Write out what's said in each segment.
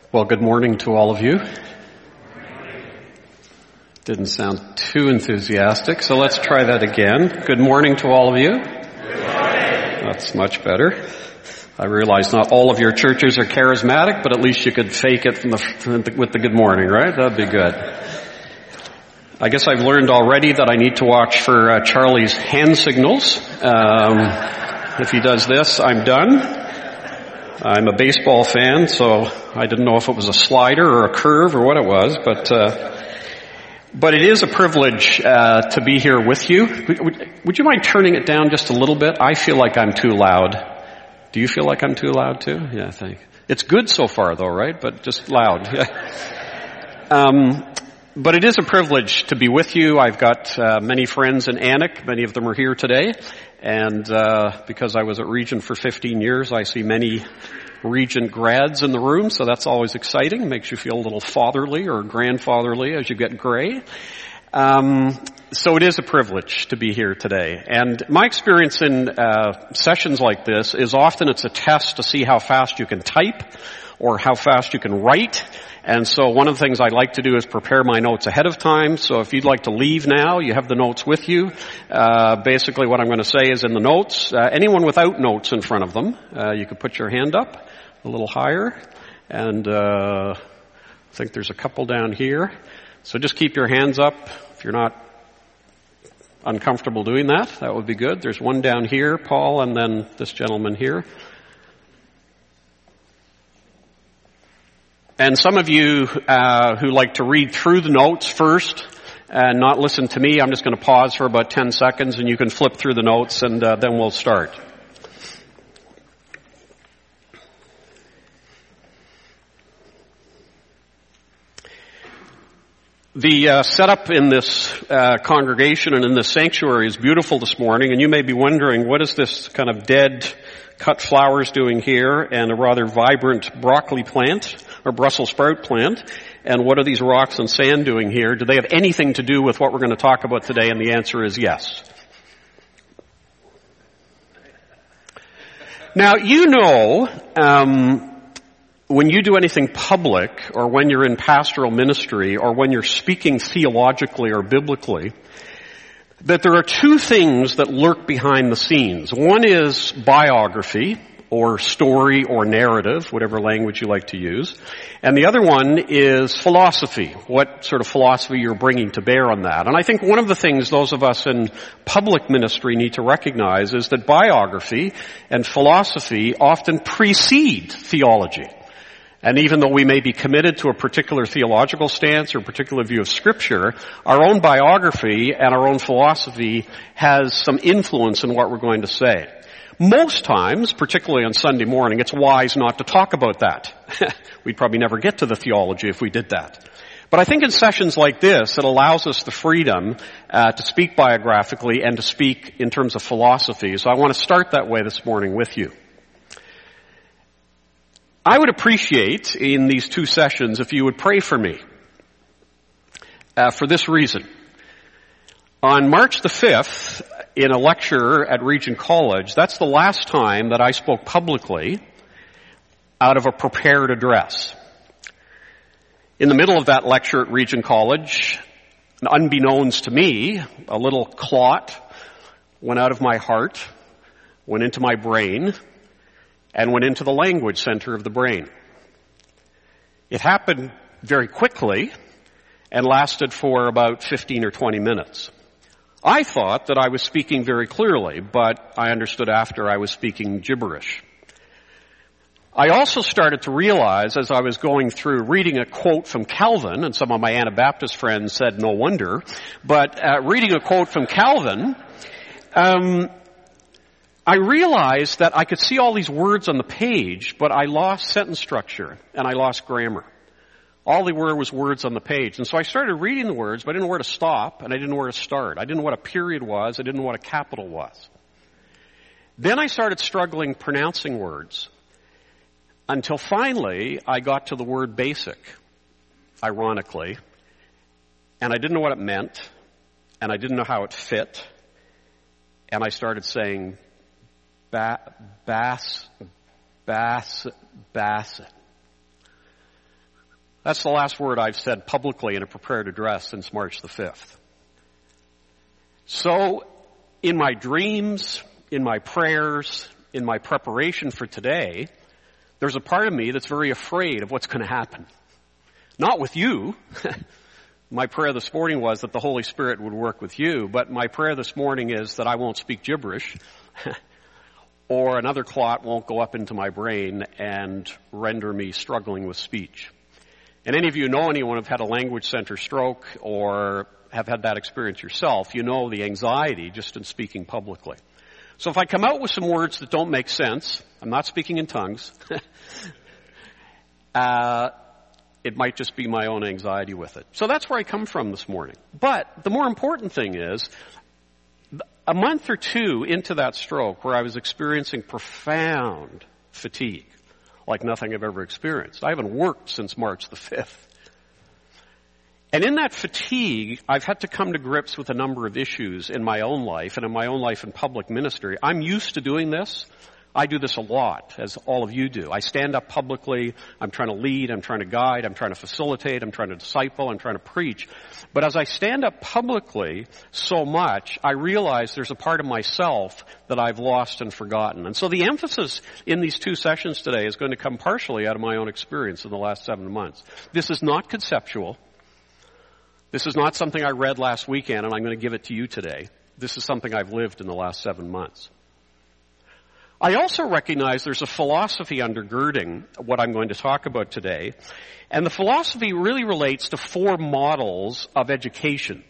Well, good morning to all of you. Didn't sound too enthusiastic, so let's try that again. Good morning to all of you. Good morning. That's much better. I realize not all of your churches are charismatic, but at least you could fake it with the good morning, right? That'd be good. I guess I've learned already that I need to watch for Charlie's hand signals. If he does this, I'm done. I'm a baseball fan, so I didn't know if it was a slider or a curve or what it was, but it is a privilege to be here with you. Would you mind turning it down just a little bit? I feel like I'm too loud. Do you feel like I'm too loud too? Yeah, thanks. It's good so far though, right? But just loud. But it is a privilege to be with you. I've got many friends in Anik. Many of them are here today. And because I was at Regent for 15 years, I see many Regent grads in the room, so that's always exciting. Makes you feel a little fatherly or grandfatherly as you get gray. So it is a privilege to be here today. And my experience in sessions like this is often it's a test to see how fast you can type or how fast you can write. And so one of the things I like to do is prepare my notes ahead of time. So if you'd like to leave now, you have the notes with you. Basically what I'm going to say is in the notes. Anyone without notes in front of them, you could put your hand up a little higher. And I think there's a couple down here. So just keep your hands up. If you're not uncomfortable doing that, that would be good. There's one down here, Paul, and then this gentleman here. And some of you who like to read through the notes first and not listen to me, I'm just going to pause for about 10 seconds and you can flip through the notes and then we'll start. The setup in this congregation and in this sanctuary is beautiful this morning, and you may be wondering, what is this kind of dead cut flowers doing here and a rather vibrant broccoli plant or Brussels sprout plant, and what are these rocks and sand doing here? Do they have anything to do with what we're going to talk about today? And the answer is yes. Now, you know, when you do anything public, or when you're in pastoral ministry, or when you're speaking theologically or biblically, that there are two things that lurk behind the scenes. One is biography, or story, or narrative, whatever language you like to use. And the other one is philosophy, what sort of philosophy you're bringing to bear on that. And I think one of the things those of us in public ministry need to recognize is that biography and philosophy often precede theology. And even though we may be committed to a particular theological stance or a particular view of Scripture, our own biography and our own philosophy has some influence in what we're going to say. Most times, particularly on Sunday morning, it's wise not to talk about that. We'd probably never get to the theology if we did that. But I think in sessions like this, it allows us the freedom to speak biographically and to speak in terms of philosophy. So I want to start that way this morning with you. I would appreciate in these two sessions if you would pray for me for this reason. On March the 5th, in a lecture at Regent College, that's the last time that I spoke publicly out of a prepared address. In the middle of that lecture at Regent College, unbeknownst to me, a little clot went out of my heart, went into my brain, and went into the language center of the brain. It happened very quickly and lasted for about 15 or 20 minutes. I thought that I was speaking very clearly, but I understood after I was speaking gibberish. I also started to realize as I was going through reading a quote from Calvin, and some of my Anabaptist friends said no wonder, but reading a quote from Calvin, I realized that I could see all these words on the page, but I lost sentence structure and I lost grammar. All they were was words on the page. And so I started reading the words, but I didn't know where to stop and I didn't know where to start. I didn't know what a period was. I didn't know what a capital was. Then I started struggling pronouncing words until finally I got to the word basic, ironically, and I didn't know what it meant and I didn't know how it fit. And I started saying Bassett. That's the last word I've said publicly in a prepared address since March the 5th. So, in my dreams, in my prayers, in my preparation for today, there's a part of me that's very afraid of what's going to happen. Not with you. My prayer this morning was that the Holy Spirit would work with you, but my prayer this morning is that I won't speak gibberish, or another clot won't go up into my brain and render me struggling with speech. And any of you know anyone who've had a language center stroke or have had that experience yourself, you know the anxiety just in speaking publicly. So if I come out with some words that don't make sense, I'm not speaking in tongues, it might just be my own anxiety with it. So that's where I come from this morning. But the more important thing is, a month or two into that stroke where I was experiencing profound fatigue, like nothing I've ever experienced. I haven't worked since March the 5th. And in that fatigue, I've had to come to grips with a number of issues in my own life and in my own life in public ministry. I'm used to doing this. I do this a lot, as all of you do. I stand up publicly. I'm trying to lead. I'm trying to guide. I'm trying to facilitate. I'm trying to disciple. I'm trying to preach. But as I stand up publicly so much, I realize there's a part of myself that I've lost and forgotten. And so the emphasis in these two sessions today is going to come partially out of my own experience in the last 7 months. This is not conceptual. This is not something I read last weekend and I'm going to give it to you today. This is something I've lived in the last 7 months. I also recognize there's a philosophy undergirding what I'm going to talk about today. And the philosophy really relates to 4 models of education.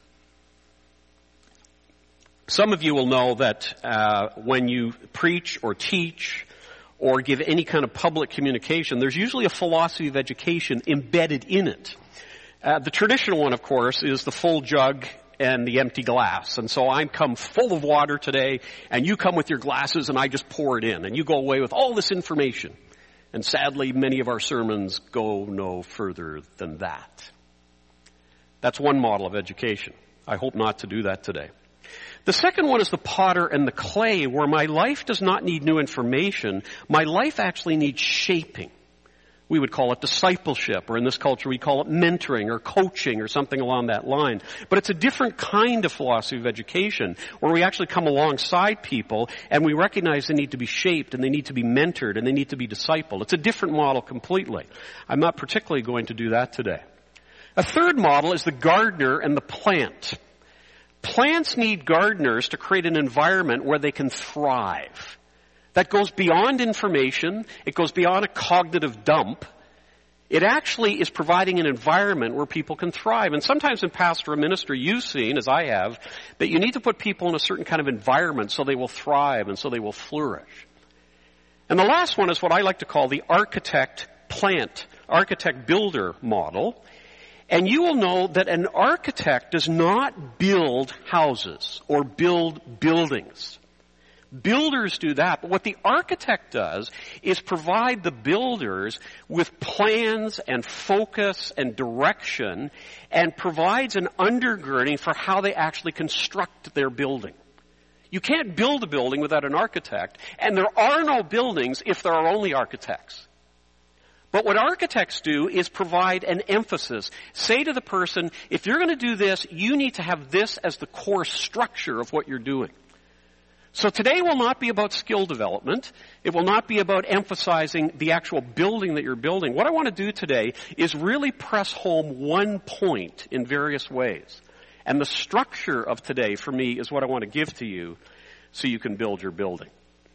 Some of you will know that when you preach or teach or give any kind of public communication, there's usually a philosophy of education embedded in it. The traditional one, of course, is the full jug and the empty glass. And so I come full of water today, and you come with your glasses, and I just pour it in, and you go away with all this information. And sadly, many of our sermons go no further than that. That's one model of education. I hope not to do that today. The second one is the potter and the clay, where my life does not need new information. My life actually needs shaping. We would call it discipleship, or in this culture we call it mentoring or coaching or something along that line. But it's a different kind of philosophy of education where we actually come alongside people and we recognize they need to be shaped and they need to be mentored and they need to be discipled. It's a different model completely. I'm not particularly going to do that today. A third model is the gardener and the plant. Plants need gardeners to create an environment where they can thrive. That goes beyond information. It goes beyond a cognitive dump. It actually is providing an environment where people can thrive. And sometimes in pastoral ministry, you've seen, as I have, that you need to put people in a certain kind of environment so they will thrive and so they will flourish. And the last one is what I like to call the architect-builder model. And you will know that an architect does not build houses or build buildings. Builders do that, but what the architect does is provide the builders with plans and focus and direction and provides an undergirding for how they actually construct their building. You can't build a building without an architect, and there are no buildings if there are only architects. But what architects do is provide an emphasis. Say to the person, if you're going to do this, you need to have this as the core structure of what you're doing. So today will not be about skill development. It will not be about emphasizing the actual building that you're building. What I want to do today is really press home one point in various ways. And the structure of today for me is what I want to give to you so you can build your building.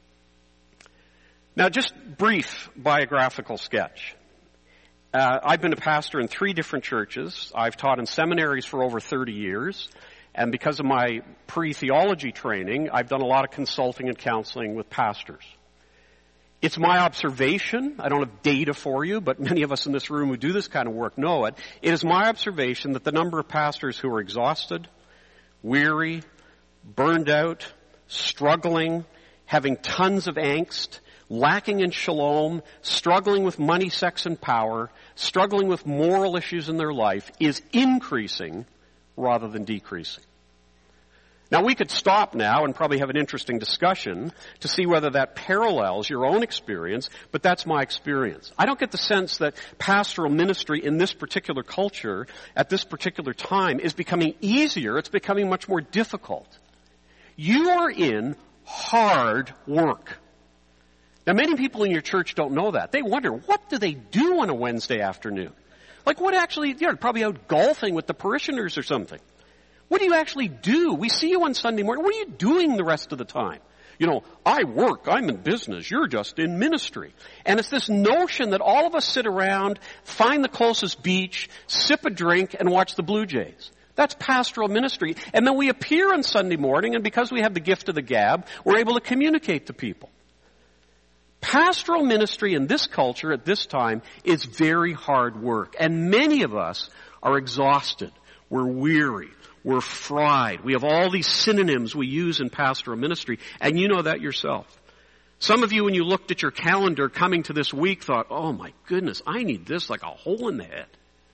Now, just brief biographical sketch. I've been a pastor in 3 different churches. I've taught in seminaries for over 30 years. And because of my pre-theology training, I've done a lot of consulting and counseling with pastors. It's my observation, I don't have data for you, but many of us in this room who do this kind of work know it. It is my observation that the number of pastors who are exhausted, weary, burned out, struggling, having tons of angst, lacking in shalom, struggling with money, sex, and power, struggling with moral issues in their life is increasing rather than decreasing. Now we could stop now and probably have an interesting discussion to see whether that parallels your own experience, but that's my experience. I don't get the sense that pastoral ministry in this particular culture at this particular time is becoming easier. It's becoming much more difficult. You are in hard work. Now many people in your church don't know that. They wonder, what do they do on a Wednesday afternoon? Like what actually, they're probably out golfing with the parishioners or something. What do you actually do? We see you on Sunday morning. What are you doing the rest of the time? You know, I work, I'm in business, you're just in ministry. And it's this notion that all of us sit around, find the closest beach, sip a drink, and watch the Blue Jays. That's pastoral ministry. And then we appear on Sunday morning, and because we have the gift of the gab, we're able to communicate to people. Pastoral ministry in this culture at this time is very hard work. And many of us are exhausted. We're weary. We're fried. We have all these synonyms we use in pastoral ministry, and you know that yourself. Some of you, when you looked at your calendar coming to this week, thought, oh my goodness, I need this like a hole in the head.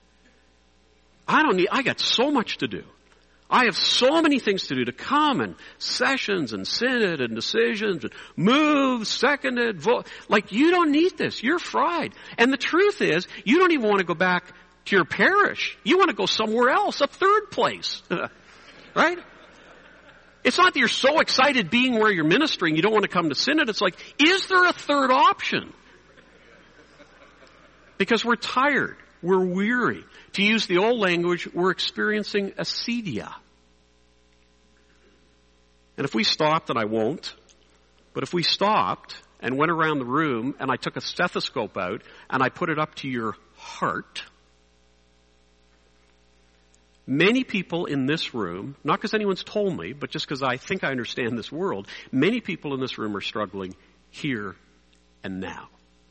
I got so much to do. I have so many things to do to come, and sessions and synod and decisions and move, seconded, vote. Like, you don't need this. You're fried. And the truth is, you don't even want to go back to your parish. You want to go somewhere else, a third place. Right? It's not that you're so excited being where you're ministering, you don't want to come to synod. It's like, is there a third option? Because we're tired. We're weary. To use the old language, we're experiencing acedia. And if we stopped, and I won't, but if we stopped and went around the room and I took a stethoscope out and I put it up to your heart, many people in this room, not because anyone's told me, but just because I think I understand this world, many people in this room are struggling here and now.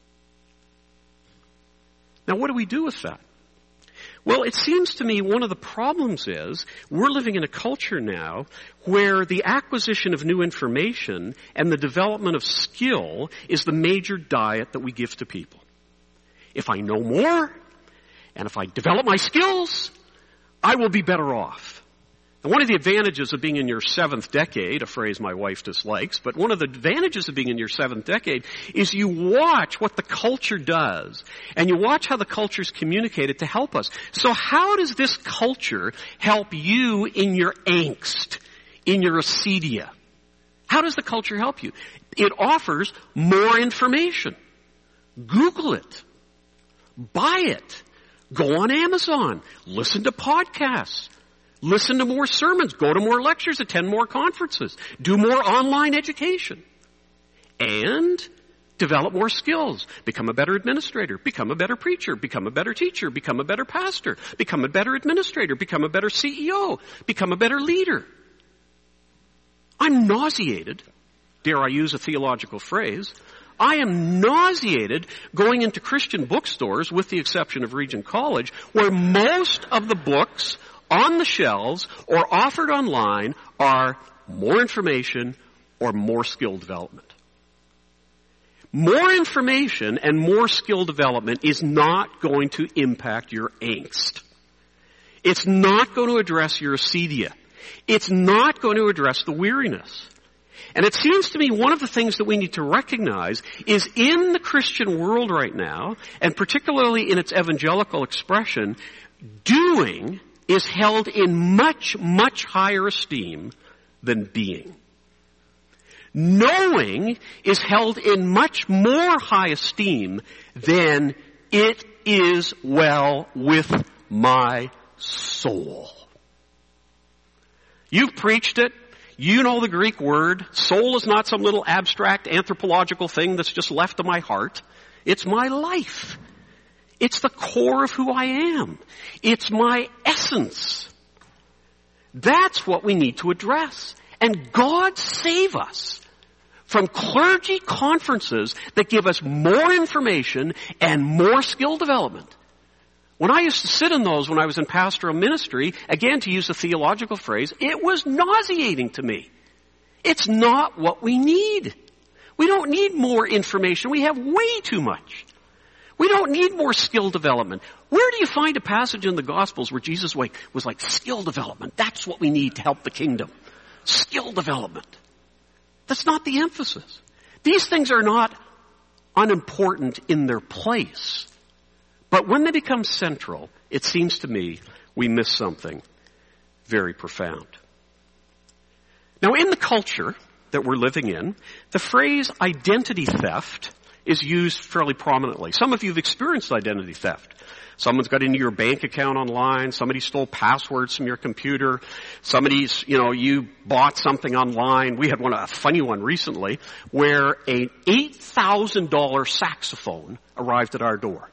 Now, what do we do with that? Well, it seems to me one of the problems is we're living in a culture now where the acquisition of new information and the development of skill is the major diet that we give to people. If I know more, and if I develop my skills, I will be better off. And one of the advantages of being in your seventh decade, a phrase my wife dislikes, but one of the advantages of being in your seventh decade is you watch what the culture does, and you watch how the culture's communicated to help us. So how does this culture help you in your angst, in your acedia? How does the culture help you? It offers more information. Google it. Buy it. Go on Amazon. Listen to podcasts. Listen to more sermons. Go to more lectures. Attend more conferences. Do more online education. And develop more skills. Become a better administrator. Become a better preacher. Become a better teacher. Become a better pastor. Become a better administrator. Become a better CEO. Become a better leader. I'm nauseated. Dare I use a theological phrase? I am nauseated going into Christian bookstores, with the exception of Regent College, where most of the books on the shelves or offered online are more information or more skill development. More information and more skill development is not going to impact your angst. It's not going to address your acedia. It's not going to address the weariness. And it seems to me one of the things that we need to recognize is in the Christian world right now, and particularly in its evangelical expression, doing is held in much, much higher esteem than being. Knowing is held in much more high esteem than it is well with my soul. You've preached it. You know the Greek word. Soul is not some little abstract anthropological thing that's just left to my heart. It's my life. It's the core of who I am. It's my essence. That's what we need to address. And God save us from clergy conferences that give us more information and more skill development. When I used to sit in those when I was in pastoral ministry, again to use a theological phrase, it was nauseating to me. It's not what we need. We don't need more information. We have way too much. We don't need more skill development. Where do you find a passage in the Gospels where Jesus was like, skill development? That's what we need to help the kingdom. skill development. That's not the emphasis. These things are not unimportant in their place. But when they become central, it seems to me we miss something very profound. Now, in the culture that we're living in, the phrase identity theft is used fairly prominently. Some of you have experienced identity theft. Someone's got into your bank account online. Somebody stole passwords from your computer. Somebody's, you bought something online. We had a funny one recently where an $8,000 saxophone arrived at our door.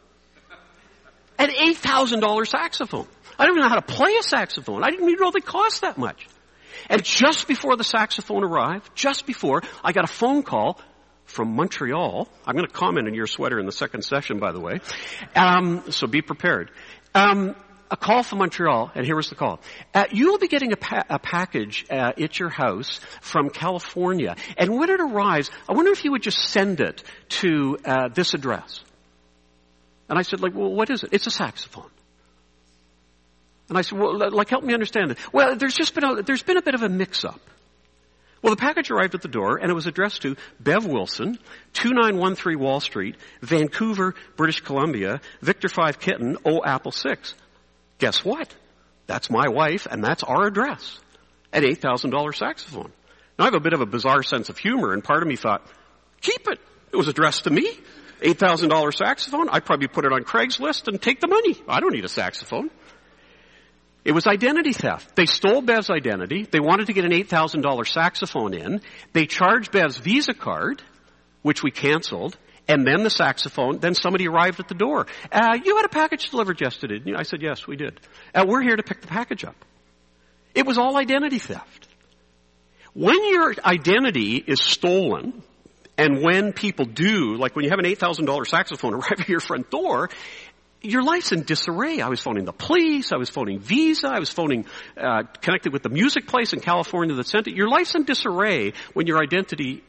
An $8,000 saxophone. I don't even know how to play a saxophone. I didn't even know they cost that much. And just before the saxophone arrived, I got a phone call from Montreal. I'm going to comment on your sweater in the second session, by the way. So be prepared. A call from Montreal, and here was the call. You will be getting a package at your house from California. And when it arrives, I wonder if you would just send it to this address. And I said, well, what is it? It's a saxophone. And I said, well, help me understand it. Well, there's been a bit of a mix-up. Well, the package arrived at the door, and it was addressed to Bev Wilson, 2913 Wall Street, Vancouver, British Columbia, Victor 5 Kitten, O Apple 6. Guess what? That's my wife, and that's our address. An $8,000 saxophone. Now, I have a bit of a bizarre sense of humor, and part of me thought, keep it. It was addressed to me. $8,000 saxophone. I'd probably put it on Craigslist and take the money. I don't need a saxophone. It was identity theft. They stole Bev's identity. They wanted to get an $8,000 saxophone in. They charged Bev's Visa card, which we canceled, and then the saxophone. Then somebody arrived at the door. You had a package delivered yesterday, didn't you? I said, yes, we did. We're here to pick the package up. It was all identity theft. When your identity is stolen, and when people do, like when you have an $8,000 saxophone arrive at your front door, your life's in disarray. I was phoning the police. I was phoning Visa. I was phoning, connected with the music place in California that sent it. Your life's in disarray when your identity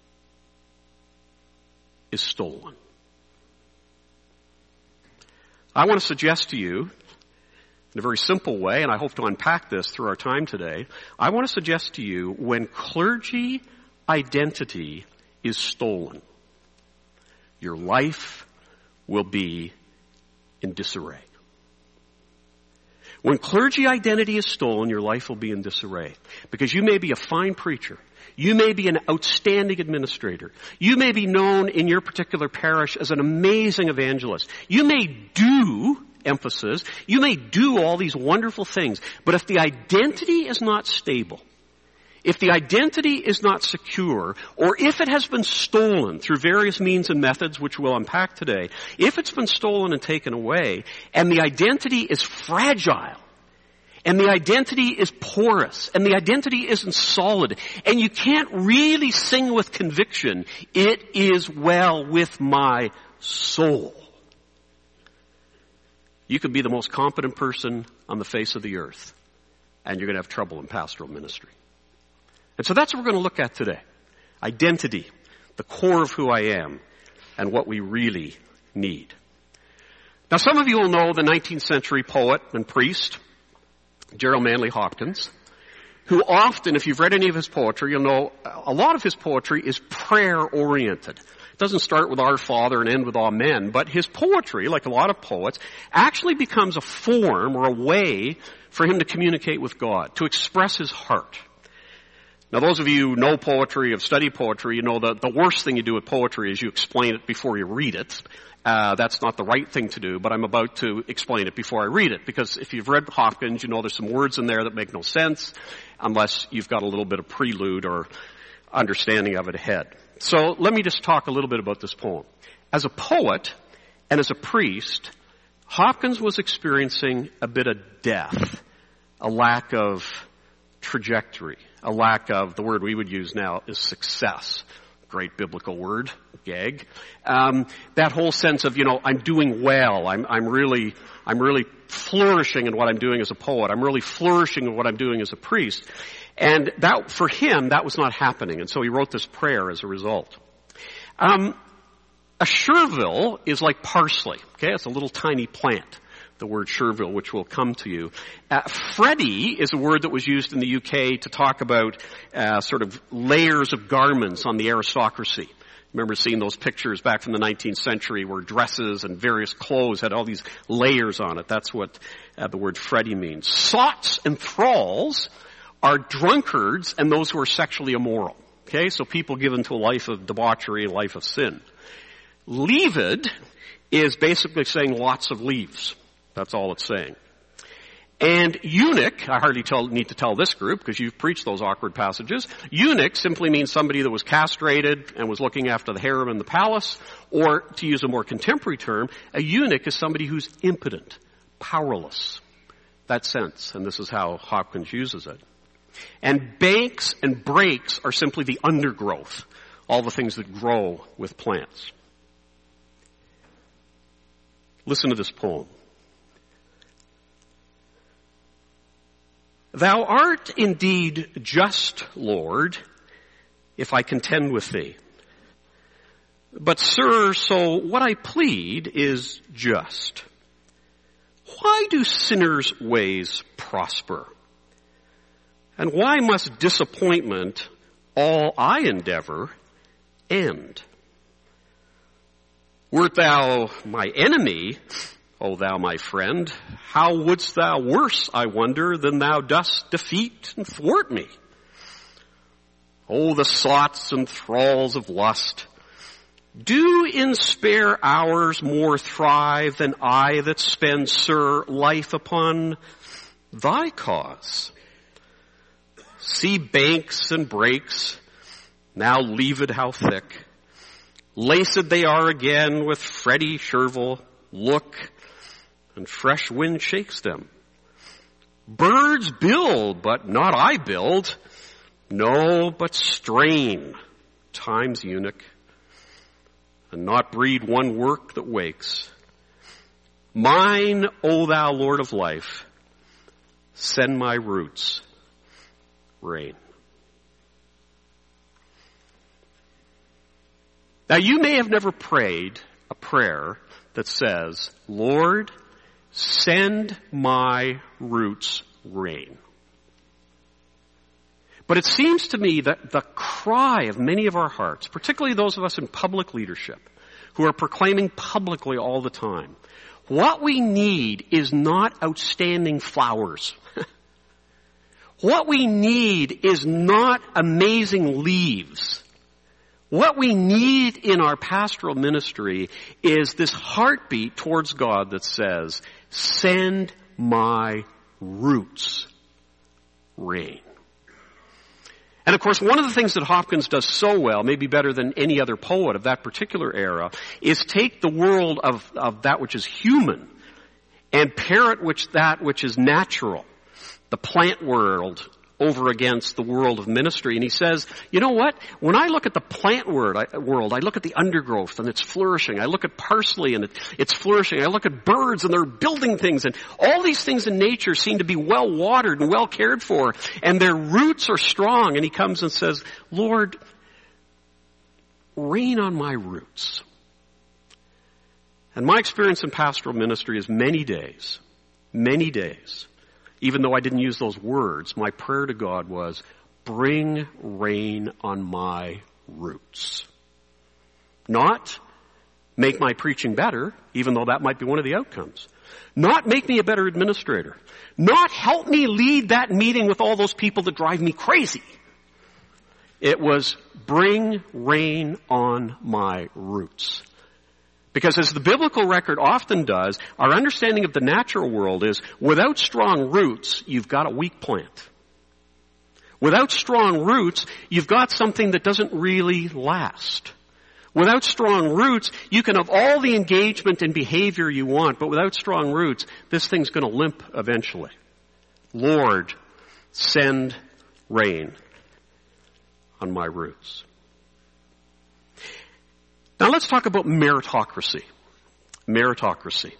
is stolen. I want to suggest to you, in a very simple way, and I hope to unpack this through our time today, I want to suggest to you when clergy identity is stolen, your life will be in disarray. When clergy identity is stolen, your life will be in disarray. Because you may be a fine preacher. You may be an outstanding administrator. You may be known in your particular parish as an amazing evangelist. You may do, emphasis, you may do all these wonderful things. But if the identity is not stable, if the identity is not secure, or if it has been stolen through various means and methods, which we'll unpack today, if it's been stolen and taken away, and the identity is fragile, and the identity is porous, and the identity isn't solid, and you can't really sing with conviction, it is well with my soul. You could be the most competent person on the face of the earth, and you're going to have trouble in pastoral ministry. And so that's what we're going to look at today. Identity, the core of who I am, and what we really need. Now, some of you will know the 19th century poet and priest, Gerald Manley Hopkins, who often, if you've read any of his poetry, you'll know a lot of his poetry is prayer-oriented. It doesn't start with Our Father and end with Amen, but his poetry, like a lot of poets, actually becomes a form or a way for him to communicate with God, to express his heart. Now, those of you who know poetry, have studied poetry, you know that the worst thing you do with poetry is you explain it before you read it. That's not the right thing to do, but I'm about to explain it before I read it. Because if you've read Hopkins, you know there's some words in there that make no sense unless you've got a little bit of prelude or understanding of it ahead. So let me just talk a little bit about this poem. As a poet and as a priest, Hopkins was experiencing a bit of death, a lack of trajectory, a lack of, the word we would use now is success. Great biblical word, gag. That whole sense of, I'm doing well. I'm really flourishing in what I'm doing as a poet. I'm really flourishing in what I'm doing as a priest. And that, for him, that was not happening. And so he wrote this prayer as a result. A chervil is like parsley. Okay, it's a little tiny plant. the word Sherville, which will come to you. Freddie is a word that was used in the UK to talk about sort of layers of garments on the aristocracy. Remember seeing those pictures back from the 19th century where dresses and various clothes had all these layers on it. That's what the word Freddie means. Sots and thralls are drunkards and those who are sexually immoral. Okay, so people given to a life of debauchery, a life of sin. Leavid is basically saying lots of leaves. That's all it's saying. And eunuch, I hardly need to tell this group because you've preached those awkward passages. Eunuch simply means somebody that was castrated and was looking after the harem in the palace, or to use a more contemporary term, a eunuch is somebody who's impotent, powerless. That sense, and this is how Hopkins uses it. And banks and breaks are simply the undergrowth, all the things that grow with plants. Listen to this poem. Thou art indeed just, Lord, if I contend with thee. But, sir, so what I plead is just. Why do sinners' ways prosper? And why must disappointment, all I endeavor, end? Wert thou my enemy, O thou my friend, how wouldst thou worse, I wonder, than thou dost defeat and thwart me? O the sots and thralls of lust, do in spare hours more thrive than I that spend, sir, life upon thy cause. See banks and breaks, now leaved how thick. Laced they are again with Freddie Sherville, look, and fresh wind shakes them. Birds build, but not I build. No, but strain, time's eunuch, and not breed one work that wakes. Mine, O thou Lord of life, send my roots rain. Now you may have never prayed a prayer that says, Lord, send my roots rain. But it seems to me that the cry of many of our hearts, particularly those of us in public leadership, who are proclaiming publicly all the time, what we need is not outstanding flowers. What we need is not amazing leaves. What we need in our pastoral ministry is this heartbeat towards God that says, send my roots rain. And of course, one of the things that Hopkins does so well, maybe better than any other poet of that particular era, is take the world of that which is human and pair it with that which is natural, the plant world, over against the world of ministry. And he says, you know what? When I look at the plant world, I look at the undergrowth and it's flourishing. I look at parsley and it's flourishing. I look at birds and they're building things. And all these things in nature seem to be well watered and well cared for. And their roots are strong. And he comes and says, Lord, rain on my roots. And my experience in pastoral ministry is many days, even though I didn't use those words, my prayer to God was, bring rain on my roots. Not make my preaching better, even though that might be one of the outcomes. Not make me a better administrator. Not help me lead that meeting with all those people that drive me crazy. It was bring rain on my roots. Because as the biblical record often does, our understanding of the natural world is, without strong roots, you've got a weak plant. Without strong roots, you've got something that doesn't really last. Without strong roots, you can have all the engagement and behavior you want, but without strong roots, this thing's going to limp eventually. Lord, send rain on my roots. Now let's talk about meritocracy. Meritocracy.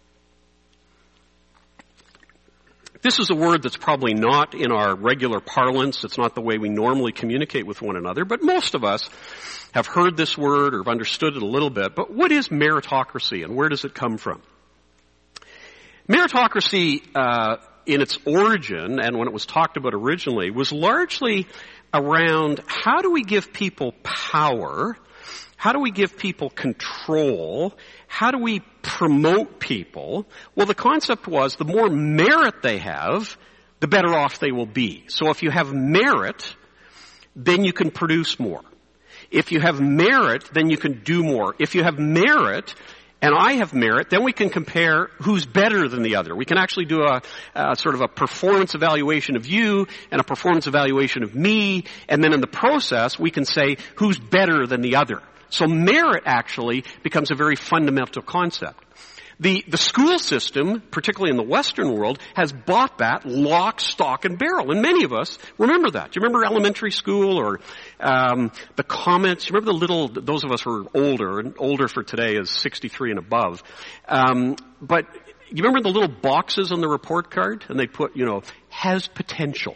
This is a word that's probably not in our regular parlance. It's not the way we normally communicate with one another, but most of us have heard this word or have understood it a little bit. But what is meritocracy and where does it come from? Meritocracy, in its origin, and when it was talked about originally, was largely around how do we give people power, how do we give people control, how do we promote people? Well, the concept was the more merit they have, the better off they will be. So if you have merit, then you can produce more. If you have merit, then you can do more. If you have merit, and I have merit, then we can compare who's better than the other. We can actually do a sort of a performance evaluation of you and a performance evaluation of me, and then in the process, we can say who's better than the other. So merit actually becomes a very fundamental concept. The school system, particularly in the Western world, has bought that lock, stock, and barrel. And many of us remember that. Do you remember elementary school or the comments? Do you remember those of us who are older, and older for today is 63 and above. But you remember the little boxes on the report card? And they put, has potential.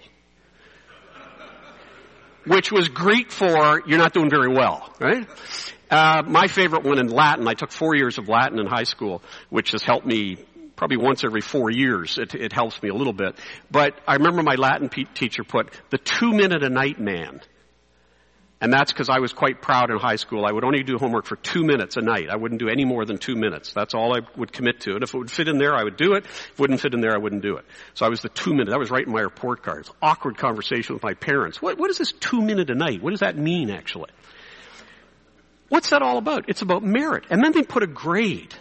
Which was Greek for, you're not doing very well, right? My favorite one in Latin, I took 4 years of Latin in high school, which has helped me probably once every 4 years. It helps me a little bit. But I remember my Latin teacher put the 2-minute-a-night man. And that's because I was quite proud in high school. I would only do homework for 2 minutes a night. I wouldn't do any more than 2 minutes. That's all I would commit to. And if it would fit in there, I would do it. If it wouldn't fit in there, I wouldn't do it. So I was the 2 minute. That was right in my report cards. Awkward conversation with my parents. What is this 2 minute a night? What does that mean, actually? What's that all about? It's about merit. And then they put a grade.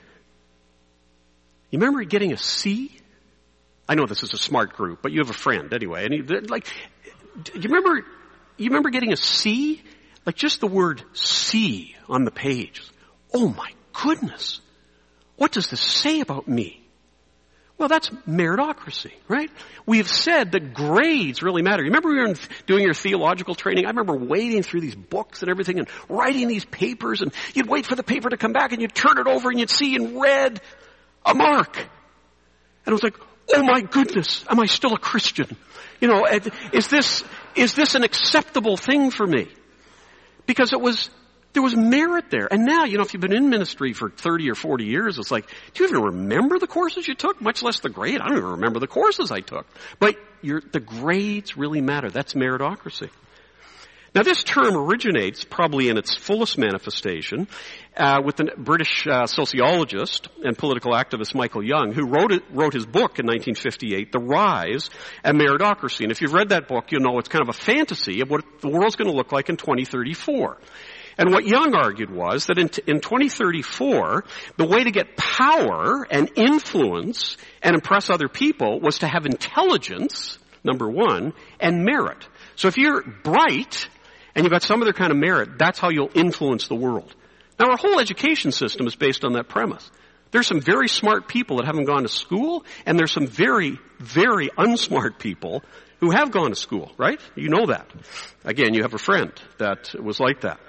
You remember getting a C? I know this is a smart group, but you have a friend anyway. And you remember getting a C? Like just the word C on the page. Oh my goodness. What does this say about me? Well, that's meritocracy, right? We have said that grades really matter. You remember we were doing your theological training? I remember wading through these books and everything and writing these papers, and you'd wait for the paper to come back and you'd turn it over and you'd see in red a mark. And it was like, oh my goodness, am I still a Christian? Is this an acceptable thing for me? Because there was merit there. And now, if you've been in ministry for 30 or 40 years, it's like, do you even remember the courses you took? Much less the grade. I don't even remember the courses I took. But the grades really matter. That's meritocracy. Now this term originates probably in its fullest manifestation with the British sociologist and political activist Michael Young, who wrote his book in 1958, The Rise and Meritocracy. And if you've read that book, you'll know it's kind of a fantasy of what the world's going to look like in 2034. And what Young argued was that in 2034, the way to get power and influence and impress other people was to have intelligence, number one, and merit. So if you're bright and you've got some other kind of merit, that's how you'll influence the world. Now our whole education system is based on that premise. There's some very smart people that haven't gone to school, and there's some very, very unsmart people who have gone to school, right? You know that. Again, you have a friend that was like that.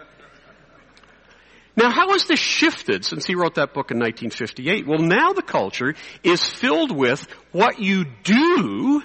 Now, how has this shifted since he wrote that book in 1958? Well, now the culture is filled with what you do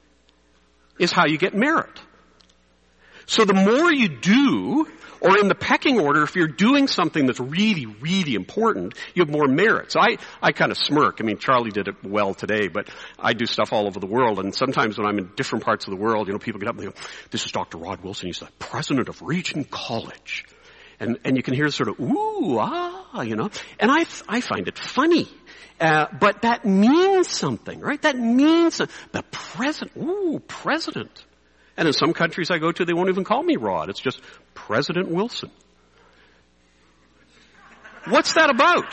is how you get merit. So the more you do, or in the pecking order, if you're doing something that's really, really important, you have more merit. So I kind of smirk. I mean, Charlie did it well today, but I do stuff all over the world, and sometimes when I'm in different parts of the world, people get up and they go, this is Dr. Rod Wilson. He's the president of Regent College. And you can hear sort of, ooh, and I find it funny. But that means something, right? That means the president. And in some countries I go to, they won't even call me Rod. It's just President Wilson. What's that about?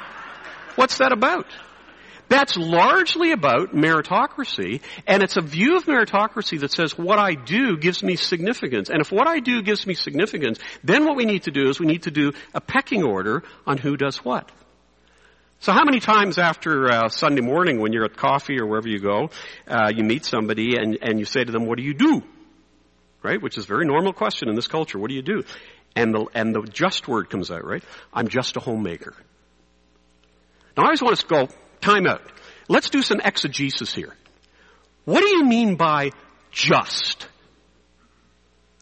That's largely about meritocracy, and it's a view of meritocracy that says what I do gives me significance. And if what I do gives me significance, then what we need to do is we need to do a pecking order on who does what. So how many times after Sunday morning when you're at coffee or wherever you go, you meet somebody and you say to them, what do you do? Right? Which is a very normal question in this culture. What do you do? And the just word comes out, right? I'm just a homemaker. Now I always want us to go, time out. Let's do some exegesis here. What do you mean by just?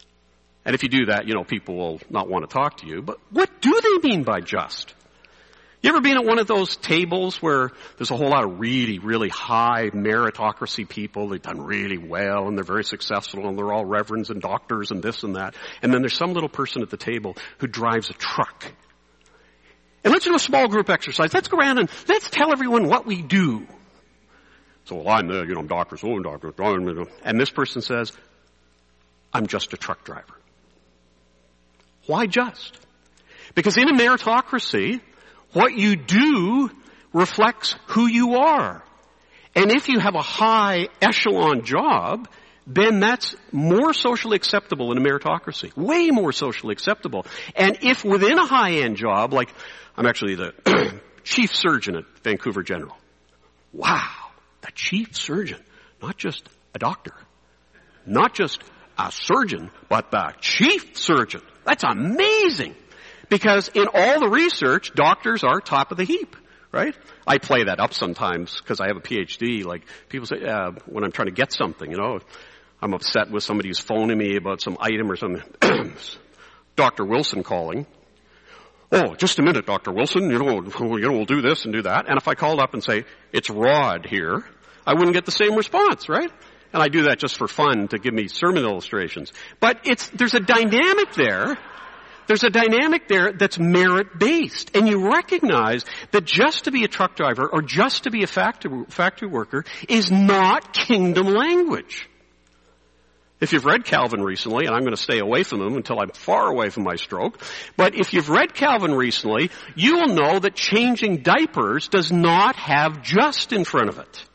And if you do that, people will not want to talk to you. But what do they mean by just? You ever been at one of those tables where there's a whole lot of really, really high meritocracy people? They've done really well and they're very successful and they're all reverends and doctors and this and that. And then there's some little person at the table who drives a truck. And let's do a small group exercise. Let's go around and let's tell everyone what we do. So, well, I'm Dr. So and Dr. And this person says, I'm just a truck driver. Why just? Because in a meritocracy, what you do reflects who you are. And if you have a high echelon job, then that's more socially acceptable in a meritocracy. Way more socially acceptable. And if within a high-end job, like I'm actually the chief surgeon at Vancouver General. Wow, the chief surgeon. Not just a doctor. Not just a surgeon, but the chief surgeon. That's amazing. Because in all the research, doctors are top of the heap, right? I play that up sometimes because I have a PhD. Like people say, when I'm trying to get something, I'm upset with somebody who's phoning me about some item or something. Dr. Wilson calling. Oh, just a minute, Dr. Wilson. We'll do this and do that. And if I called up and say, it's Rod here, I wouldn't get the same response, right? And I do that just for fun to give me sermon illustrations. But there's a dynamic there. There's a dynamic there that's merit-based. And you recognize that just to be a truck driver or just to be a factory worker is not kingdom language. If you've read Calvin recently, and I'm going to stay away from him until I'm far away from my stroke, but if you've read Calvin recently, you will know that changing diapers does not have just in front of it.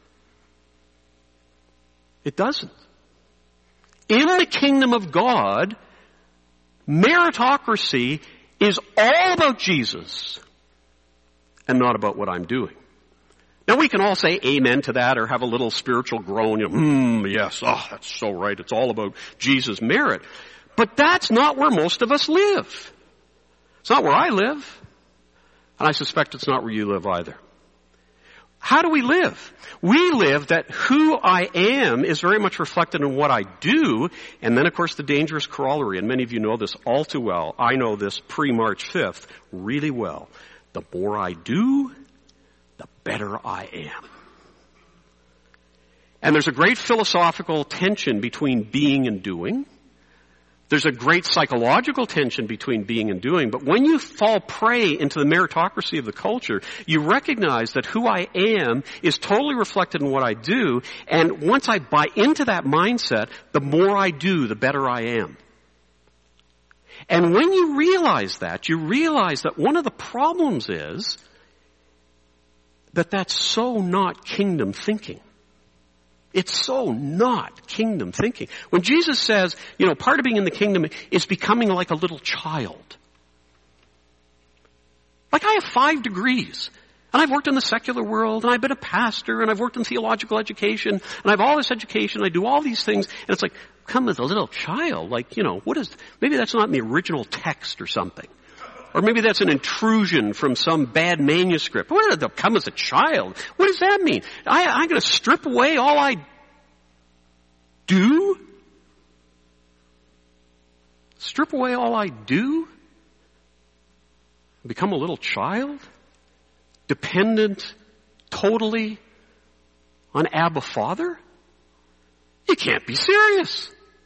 It doesn't. In the kingdom of God, meritocracy is all about Jesus and not about what I'm doing. Now we can all say amen to that or have a little spiritual groan, yes, that's so right. It's all about Jesus' merit. But that's not where most of us live. It's not where I live. And I suspect it's not where you live either. How do we live? We live that who I am is very much reflected in what I do. And then, of course, the dangerous corollary, and many of you know this all too well. I know this pre-March 5th really well. The more I do, the better I am. And there's a great philosophical tension between being and doing. There's a great psychological tension between being and doing, but when you fall prey into the meritocracy of the culture, you recognize that who I am is totally reflected in what I do, and once I buy into that mindset, the more I do, the better I am. And when you realize that one of the problems is that that's so not kingdom thinking. It's so not kingdom thinking. When Jesus says, part of being in the kingdom is becoming like a little child. Like I have 5 degrees. And I've worked in the secular world, and I've been a pastor, and I've worked in theological education, and I have all this education, I do all these things, and it's like, come as a little child. Like, maybe that's not in the original text or something. Or maybe that's an intrusion from some bad manuscript. What did it come as a child? What does that mean? I'm going to strip away all I do? Strip away all I do? Become a little child? Dependent totally on Abba Father? You can't be serious.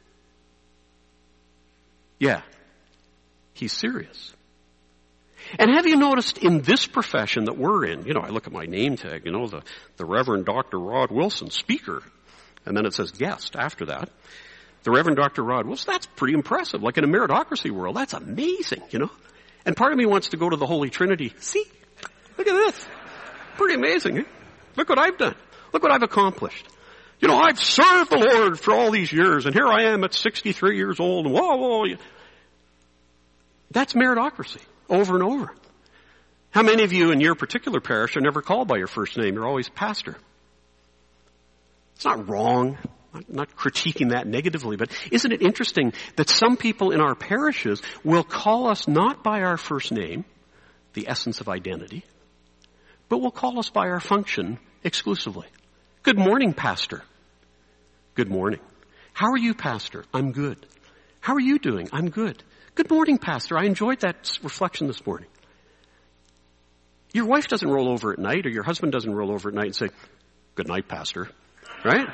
Yeah, he's serious. And have you noticed in this profession that we're in, I look at my name tag, the Reverend Dr. Rod Wilson, speaker, and then it says guest after that. The Reverend Dr. Rod Wilson, that's pretty impressive. Like in a meritocracy world, that's amazing, And part of me wants to go to the Holy Trinity. See, look at this. Pretty amazing, eh? Look what I've done. Look what I've accomplished. I've served the Lord for all these years, and here I am at 63 years old, and whoa. That's meritocracy. Over and over. How many of you in your particular parish are never called by your first name? You're always pastor. It's not wrong. I'm not critiquing that negatively, but isn't it interesting that some people in our parishes will call us not by our first name, the essence of identity, but will call us by our function exclusively. Good morning, pastor. Good morning. How are you, pastor? I'm good. How are you doing? I'm good. Good morning, pastor. I enjoyed that reflection this morning. Your wife doesn't roll over at night, or your husband doesn't roll over at night and say, "Good night, Pastor." Right?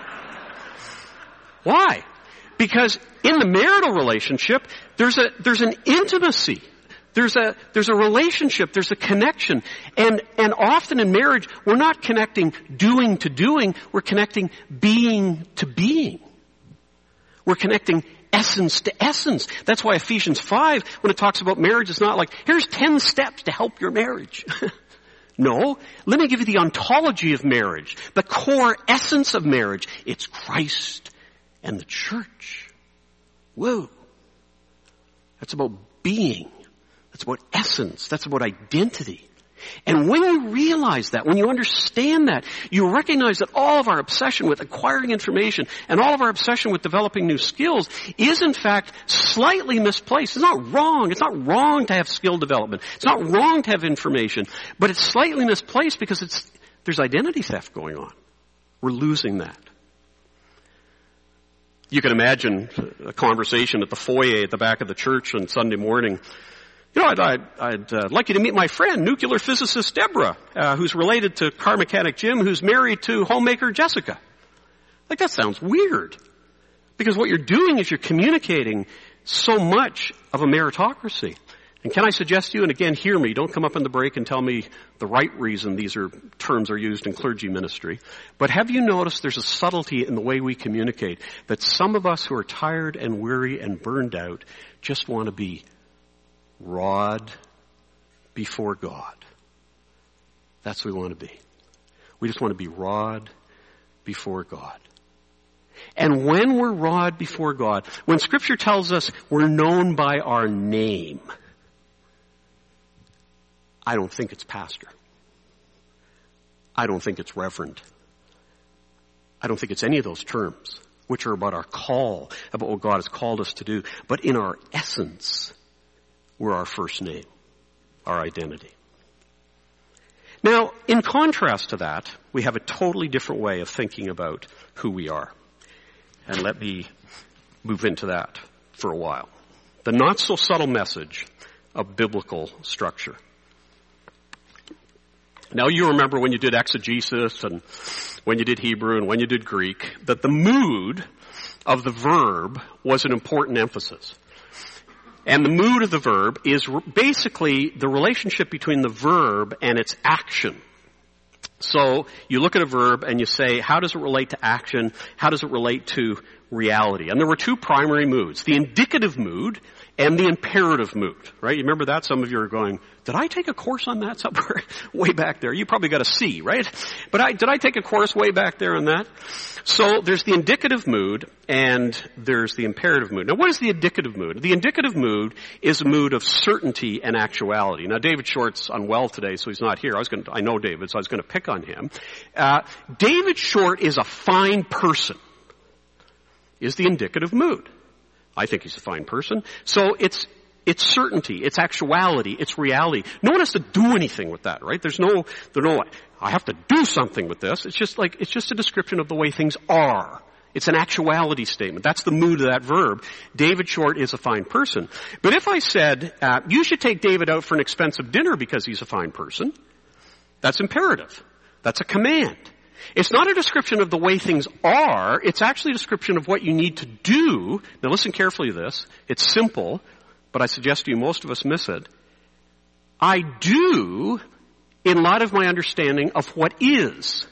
Why? Because in the marital relationship, there's an intimacy. There's a relationship, there's a connection. And often in marriage, we're not connecting doing to doing, we're connecting being to being. We're connecting essence to essence. That's why Ephesians 5, when it talks about marriage, it's not like, here's 10 steps to help your marriage. No, let me give you the ontology of marriage, the core essence of marriage. It's Christ and the church. Whoa. That's about being. That's about essence. That's about identity. And when you realize that, when you understand that, you recognize that all of our obsession with acquiring information and all of our obsession with developing new skills is in fact slightly misplaced. It's not wrong. It's not wrong to have skill development. It's not wrong to have information. But it's slightly misplaced because there's identity theft going on. We're losing that. You can imagine a conversation at the foyer at the back of the church on Sunday morning. I'd like you to meet my friend, nuclear physicist Deborah, who's related to car mechanic Jim, who's married to homemaker Jessica. Like, that sounds weird. Because what you're doing is you're communicating so much of a meritocracy. And can I suggest to you, and again, hear me, don't come up in the break and tell me the right reason these terms are used in clergy ministry. But have you noticed there's a subtlety in the way we communicate that some of us who are tired and weary and burned out just want to be rod before God. That's what we want to be. We just want to be rod before God. And when we're rod before God, when Scripture tells us we're known by our name, I don't think it's pastor. I don't think it's reverend. I don't think it's any of those terms, which are about our call, about what God has called us to do. But in our essence, we're our first name, our identity. Now, in contrast to that, we have a totally different way of thinking about who we are. And let me move into that for a while. The not so subtle message of biblical structure. Now, you remember when you did exegesis and when you did Hebrew and when you did Greek, that the mood of the verb was an important emphasis. And the mood of the verb is basically the relationship between the verb and its action. So you look at a verb and you say, how does it relate to action? How does it relate to reality? And there were two primary moods, the indicative mood and the imperative mood, right? You remember that? Some of you are going, did I take a course on that somewhere way back there? You probably got a C, right? But did I take a course way back there on that? So there's the indicative mood and there's the imperative mood. Now, what is the indicative mood? The indicative mood is a mood of certainty and actuality. Now, David Short's unwell today, so he's not here. I know David, so I was going to pick on him. David Short is a fine person, is the indicative mood. I think he's a fine person. So it's certainty, it's actuality, it's reality. No one has to do anything with that, right? There's no, I have to do something with this. It's just a description of the way things are. It's an actuality statement. That's the mood of that verb. David Short is a fine person. But if I said, you should take David out for an expensive dinner because he's a fine person, that's imperative. That's a command. It's not a description of the way things are. It's actually a description of what you need to do. Now listen carefully to this. It's simple, but I suggest to you most of us miss it. I do in light of my understanding of what is.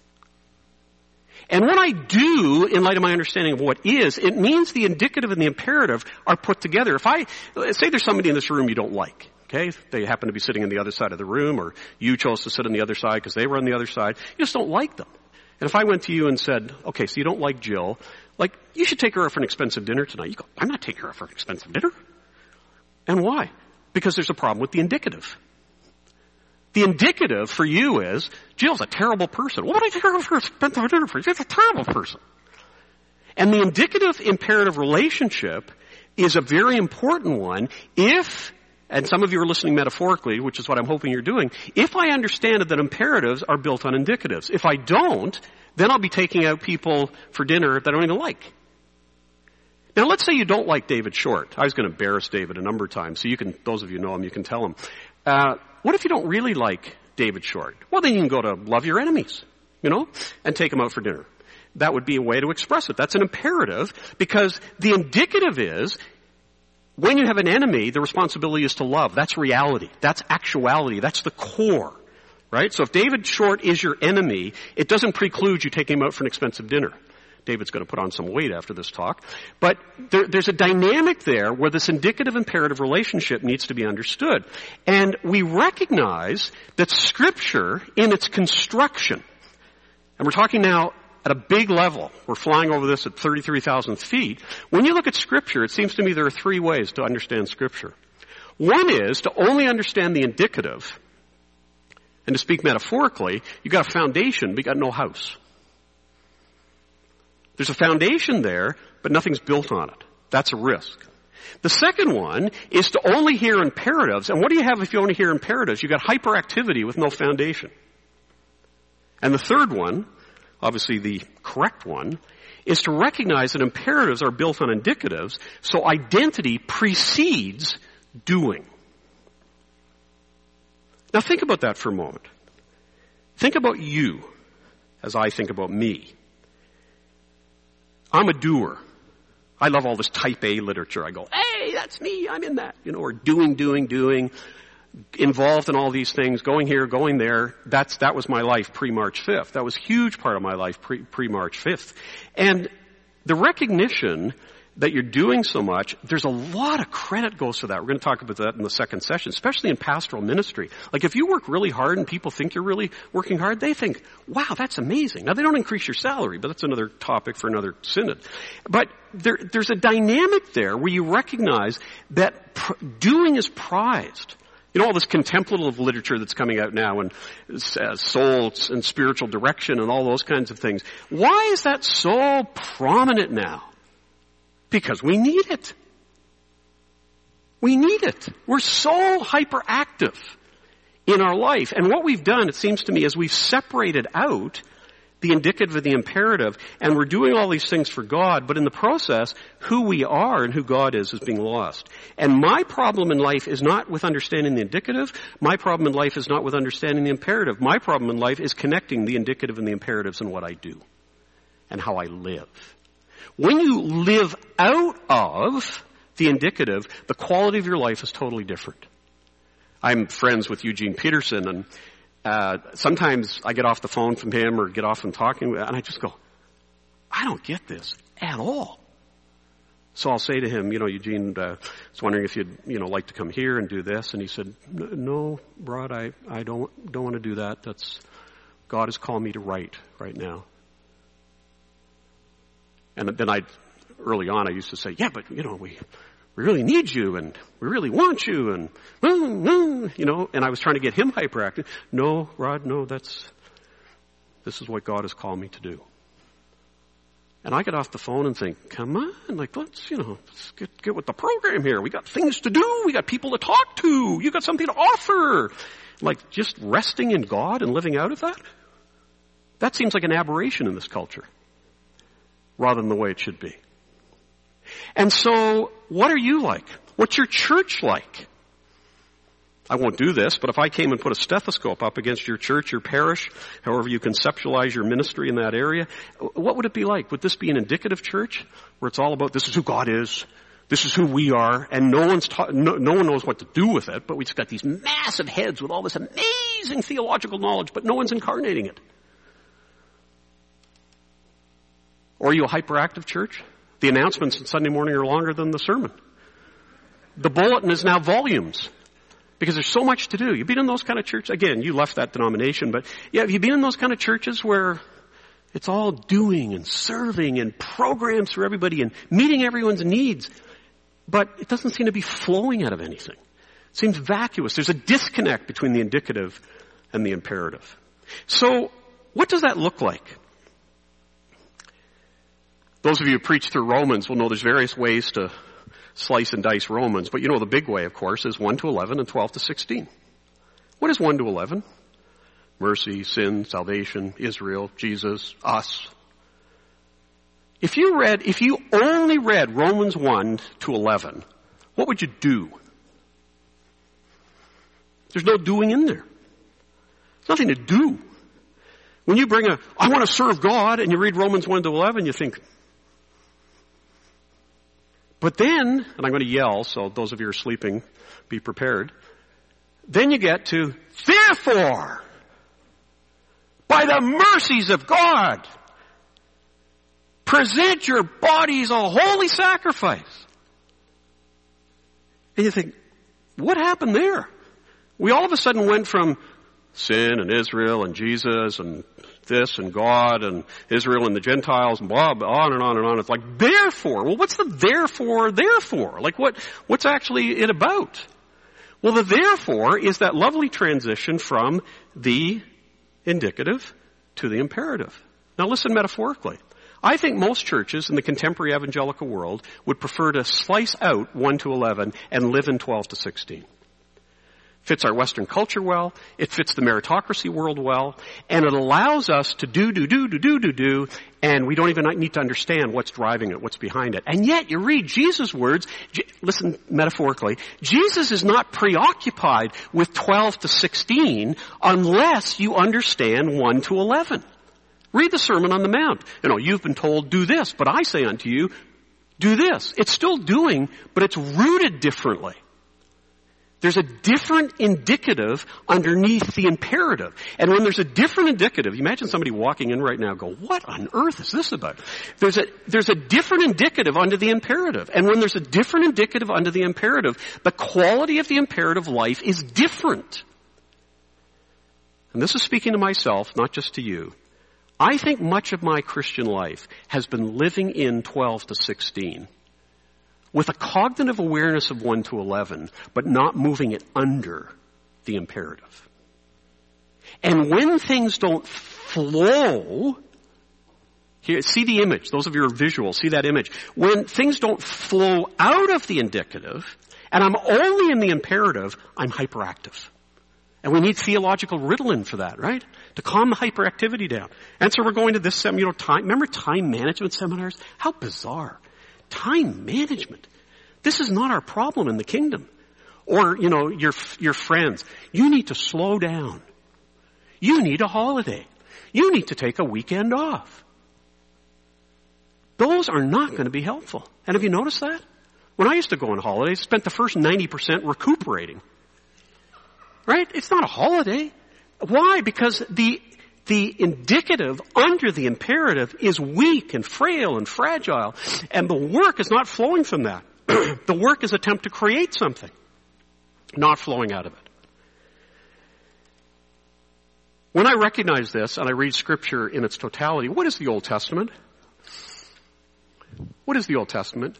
And when I do in light of my understanding of what is, it means the indicative and the imperative are put together. Say there's somebody in this room you don't like. Okay, they happen to be sitting on the other side of the room, or you chose to sit on the other side because they were on the other side. You just don't like them. And if I went to you and said, okay, so you don't like Jill, you should take her out for an expensive dinner tonight. You go, I'm not taking her out for an expensive dinner. And why? Because there's a problem with the indicative. The indicative for you is, Jill's a terrible person. What would I take her out for an expensive dinner for? She's a terrible person. And the indicative imperative relationship is a very important one if, and some of you are listening metaphorically, which is what I'm hoping you're doing, if I understand that imperatives are built on indicatives. If I don't, then I'll be taking out people for dinner that I don't even like. Now let's say you don't like David Short. I was going to embarrass David a number of times, so those of you know him, you can tell him. What if you don't really like David short? Well, then you can go to love your enemies, and take them out for dinner. That would be a way to express it. That's an imperative, because the indicative is, when you have an enemy, the responsibility is to love. That's reality. That's actuality. That's the core, right? So if David short is your enemy, it doesn't preclude you taking him out for an expensive dinner. David's going to put on some weight after this talk. But there's a dynamic there where this indicative imperative relationship needs to be understood. And we recognize that Scripture, in its construction, and we're talking now at a big level, we're flying over this at 33,000 feet. When you look at Scripture, it seems to me there are three ways to understand Scripture. One is to only understand the indicative. And to speak metaphorically, you got a foundation, but you got no house. There's a foundation there, but nothing's built on it. That's a risk. The second one is to only hear imperatives. And what do you have if you only hear imperatives? You got hyperactivity with no foundation. And the third one, obviously the correct one, is to recognize that imperatives are built on indicatives, so identity precedes doing. Now think about that for a moment. Think about you as I think about me. I'm a doer. I love all this type A literature. I go, hey, that's me, I'm in that. Or doing, involved in all these things, going here, going there. That was my life pre-March 5th. That was a huge part of my life pre-March 5th. And the recognition that you're doing so much, there's a lot of credit goes to that. We're going to talk about that in the second session, especially in pastoral ministry. Like if you work really hard and people think you're really working hard, they think, wow, that's amazing. Now they don't increase your salary, but that's another topic for another synod. But there's a dynamic there where you recognize that doing is prized. All this contemplative literature that's coming out now and soul and spiritual direction and all those kinds of things. Why is that so prominent now? Because we need it. We need it. We're so hyperactive in our life. And what we've done, it seems to me, is we've separated out the indicative of the imperative, and we're doing all these things for God, but in the process, who we are and who God is being lost. And my problem in life is not with understanding the indicative. My problem in life is not with understanding the imperative. My problem in life is connecting the indicative and the imperatives in what I do and how I live. When you live out of the indicative, the quality of your life is totally different. I'm friends with Eugene Peterson, and sometimes I get off the phone from him or get off from talking, and I just go, I don't get this at all. So I'll say to him, Eugene, I was wondering if you'd, like to come here and do this. And he said, no, Rod, I don't want to do that. God has called me to write right now. And then early on, I used to say, yeah, but, we really need you and we really want you and, and I was trying to get him hyperactive. No, Rod, no, this is what God has called me to do. And I get off the phone and think, come on, let's get with the program here. We got things to do. We got people to talk to. You got something to offer. Just resting in God and living out of that? That seems like an aberration in this culture, rather than the way it should be. And so, what are you like? What's your church like? I won't do this, but if I came and put a stethoscope up against your church, your parish, however you conceptualize your ministry in that area, what would it be like? Would this be an indicative church where it's all about this is who God is, this is who we are, and no one knows what to do with it, but we just got these massive heads with all this amazing theological knowledge, but no one's incarnating it? Or are you a hyperactive church? The announcements on Sunday morning are longer than the sermon. The bulletin is now volumes because there's so much to do. You've been in those kind of churches. Again, you left that denomination, but have you been in those kind of churches where it's all doing and serving and programs for everybody and meeting everyone's needs, but it doesn't seem to be flowing out of anything. It seems vacuous. There's a disconnect between the indicative and the imperative. So what does that look like? Those of you who preach through Romans will know there's various ways to slice and dice Romans, but the big way, of course, is 1 to 11 and 12 to 16. What is 1 to 11? Mercy, sin, salvation, Israel, Jesus, us. If you only read Romans 1 to 11, what would you do? There's no doing in there. Nothing to do. When you bring I want to serve God, and you read Romans 1 to 11, you think. But then, and I'm going to yell, so those of you who are sleeping, be prepared. Then you get to, therefore, by the mercies of God, present your bodies a holy sacrifice. And you think, what happened there? We all of a sudden went from sin and Israel and Jesus and this and God and Israel and the Gentiles and blah, blah, on and on and on. It's like, therefore. Well, what's the therefore? Like what's actually it about? Well, the therefore is that lovely transition from the indicative to the imperative. Now listen metaphorically. I think most churches in the contemporary evangelical world would prefer to slice out 1 to 11 and live in 12 to 16. Fits our Western culture well, it fits the meritocracy world well, and it allows us to do, and we don't even need to understand what's driving it, what's behind it. And yet, you read Jesus' words, listen metaphorically, Jesus is not preoccupied with 12 to 16 unless you understand 1 to 11. Read the Sermon on the Mount. You've been told, do this, but I say unto you, do this. It's still doing, but it's rooted differently. There's a different indicative underneath the imperative. And when there's a different indicative, you imagine somebody walking in right now and go, what on earth is this about? There's a different indicative under the imperative. And when there's a different indicative under the imperative, the quality of the imperative life is different. And this is speaking to myself, not just to you. I think much of my Christian life has been living in 12 to 16. With a cognitive awareness of 1 to 11, but not moving it under the imperative. And when things don't flow, here, see the image. Those of you who are visual, see that image. When things don't flow out of the indicative, and I'm only in the imperative, I'm hyperactive. And we need theological Ritalin for that, right? To calm the hyperactivity down. And so we're going to this seminar, remember time management seminars? How bizarre. Time management. This is not our problem in the kingdom. Or, your friends. You need to slow down. You need a holiday. You need to take a weekend off. Those are not going to be helpful. And have you noticed that? When I used to go on holidays, I spent the first 90% recuperating. Right? It's not a holiday. Why? Because the indicative under the imperative is weak and frail and fragile, and the work is not flowing from that. The work is attempt to create something, not flowing out of it. When I recognize this and I read Scripture in its totality, what is the Old Testament? What is the Old Testament?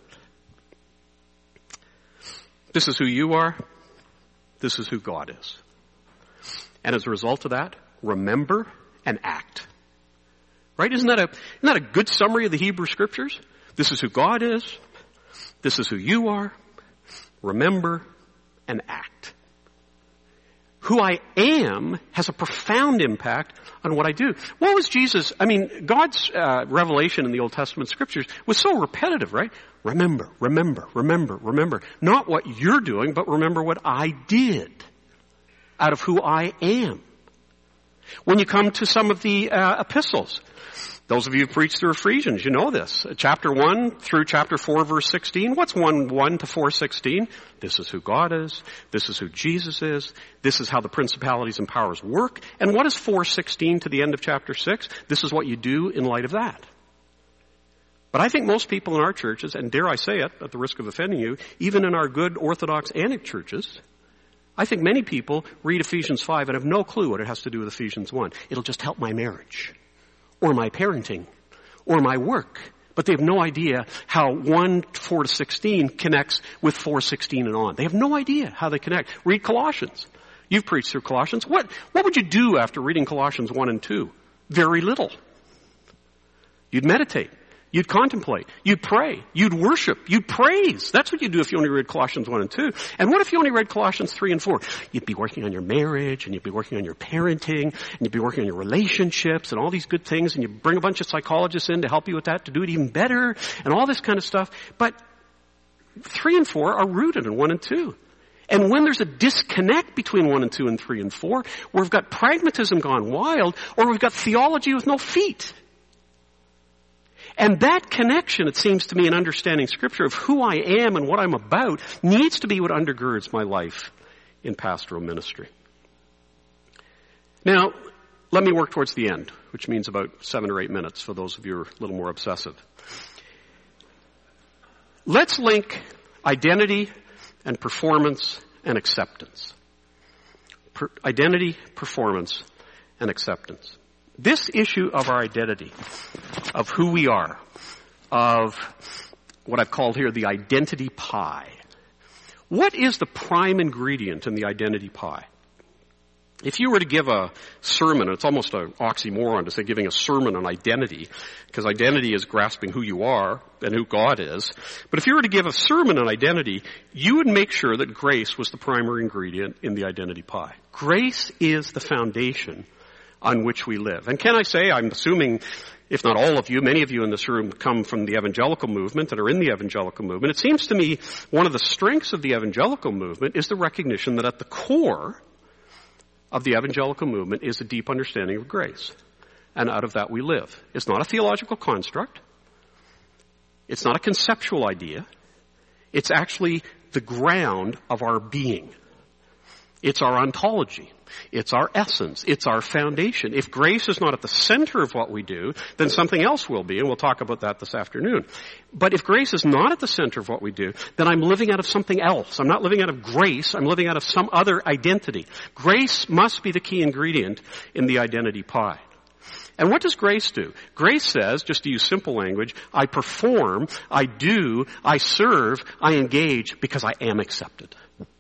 This is who you are. This is who God is. And as a result of that, remember and act. Right? Isn't that a good summary of the Hebrew Scriptures? This is who God is. This is who you are. Remember and act. Who I am has a profound impact on what I do. What was Jesus? God's revelation in the Old Testament Scriptures was so repetitive, right? Remember. Not what you're doing, but remember what I did out of who I am. When you come to some of the epistles, those of you who preach through Ephesians, you know this. Chapter 1 through chapter 4, verse 16. What's 1 to 4:16? This is who God is. This is who Jesus is. This is how the principalities and powers work. And what is 4:16 to the end of chapter 6? This is what you do in light of that. But I think most people in our churches, and dare I say it, at the risk of offending you, even in our good Orthodox Annic churches, I think many people read Ephesians 5 and have no clue what it has to do with Ephesians 1. It'll just help my marriage, or my parenting, or my work. But they have no idea how 1, 4 to 16 connects with 4:16 and on. They have no idea how they connect. Read Colossians. You've preached through Colossians. What would you do after reading Colossians 1 and 2? Very little. You'd meditate. You'd contemplate. You'd pray. You'd worship. You'd praise. That's what you'd do if you only read Colossians 1 and 2. And what if you only read Colossians 3 and 4? You'd be working on your marriage, and you'd be working on your parenting, and you'd be working on your relationships, and all these good things, and you bring a bunch of psychologists in to help you with that, to do it even better, and all this kind of stuff. But 3 and 4 are rooted in 1 and 2. And when there's a disconnect between 1 and 2 and 3 and 4, where we've got pragmatism gone wild, or we've got theology with no feet. And that connection, it seems to me, in understanding Scripture of who I am and what I'm about, needs to be what undergirds my life in pastoral ministry. Now, let me work towards the end, which means about 7 or 8 minutes for those of you who are a little more obsessive. Let's link identity and performance and acceptance. Identity, performance, and acceptance. This issue of our identity, of who we are, of what I've called here the identity pie. What is the prime ingredient in the identity pie? If you were to give a sermon, it's almost an oxymoron to say giving a sermon on identity, because identity is grasping who you are and who God is. But if you were to give a sermon on identity, you would make sure that grace was the primary ingredient in the identity pie. Grace is the foundation on which we live. And can I say, I'm assuming, if not all of you, many of you in this room come from the evangelical movement and are in the evangelical movement. It seems to me one of the strengths of the evangelical movement is the recognition that at the core of the evangelical movement is a deep understanding of grace. And out of that we live. It's not a theological construct. It's not a conceptual idea. It's actually the ground of our being. It's our ontology. It's our essence. It's our foundation. If grace is not at the center of what we do, then something else will be, and we'll talk about that this afternoon. But if grace is not at the center of what we do, then I'm living out of something else. I'm not living out of grace. I'm living out of some other identity. Grace must be the key ingredient in the identity pie. And what does grace do? Grace says, just to use simple language, I perform, I do, I serve, I engage because I am accepted.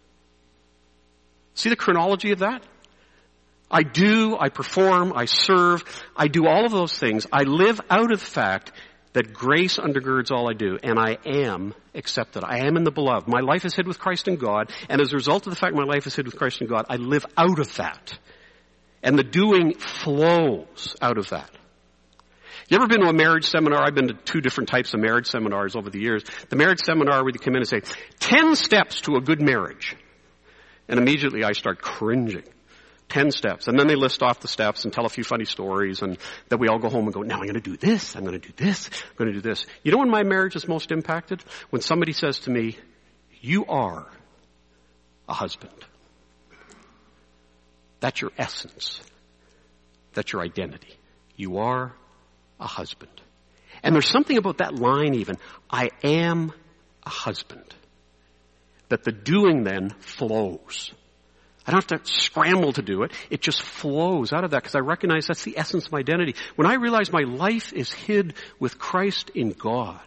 See the chronology of that? I do, I perform, I serve, I do all of those things. I live out of the fact that grace undergirds all I do, and I am accepted. I am in the beloved. My life is hid with Christ in God, and as a result of the fact my life is hid with Christ in God, I live out of that. And the doing flows out of that. You ever been to a marriage seminar? I've been to 2 different types of marriage seminars over the years. The marriage seminar where you come in and say, 10 steps to a good marriage. And immediately I start cringing. 10 steps. And then they list off the steps and tell a few funny stories, and then we all go home and go, now I'm going to do this, I'm going to do this, I'm going to do this. You know when my marriage is most impacted? When somebody says to me, you are a husband. That's your essence. That's your identity. You are a husband. And there's something about that line even, I am a husband, that the doing then flows. I don't have to scramble to do it. It just flows out of that because I recognize that's the essence of my identity. When I realize my life is hid with Christ in God,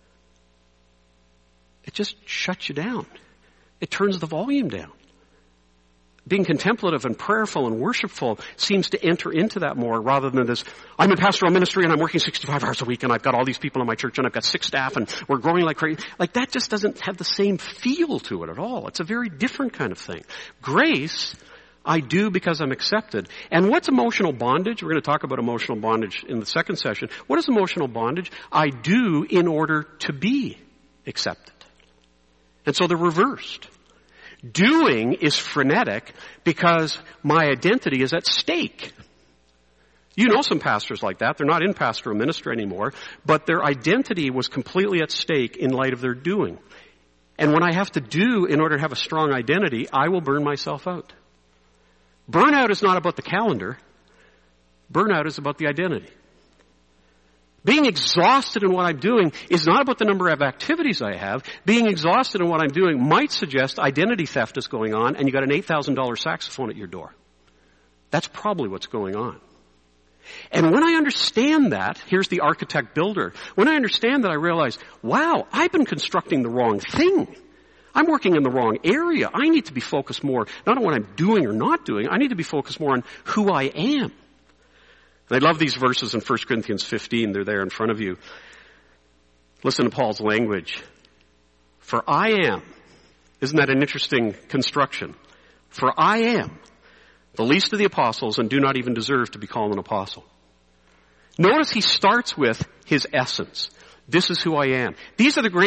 it just shuts you down. It turns the volume down. Being contemplative and prayerful and worshipful seems to enter into that more rather than this, I'm in pastoral ministry and I'm working 65 hours a week and I've got all these people in my church and I've got 6 staff and we're growing like crazy. Like that just doesn't have the same feel to it at all. It's a very different kind of thing. Grace, I do because I'm accepted. And what's emotional bondage? We're going to talk about emotional bondage in the second session. What is emotional bondage? I do in order to be accepted. And so they're reversed. Doing is frenetic because my identity is at stake. You know some pastors like that. They're not in pastoral ministry anymore, but their identity was completely at stake in light of their doing. And when I have to do in order to have a strong identity, I will burn myself out. Burnout is not about the calendar. Burnout is about the identity. Being exhausted in what I'm doing is not about the number of activities I have. Being exhausted in what I'm doing might suggest identity theft is going on and you got an $8,000 saxophone at your door. That's probably what's going on. And when I understand that, here's the architect builder. When I understand that, I realize, wow, I've been constructing the wrong thing. I'm working in the wrong area. I need to be focused more, not on what I'm doing or not doing. I need to be focused more on who I am. And I love these verses in 1 Corinthians 15. They're there in front of you. Listen to Paul's language. For I am. Isn't that an interesting construction? For I am the least of the apostles and do not even deserve to be called an apostle. Notice he starts with his essence. This is who I am. These are the great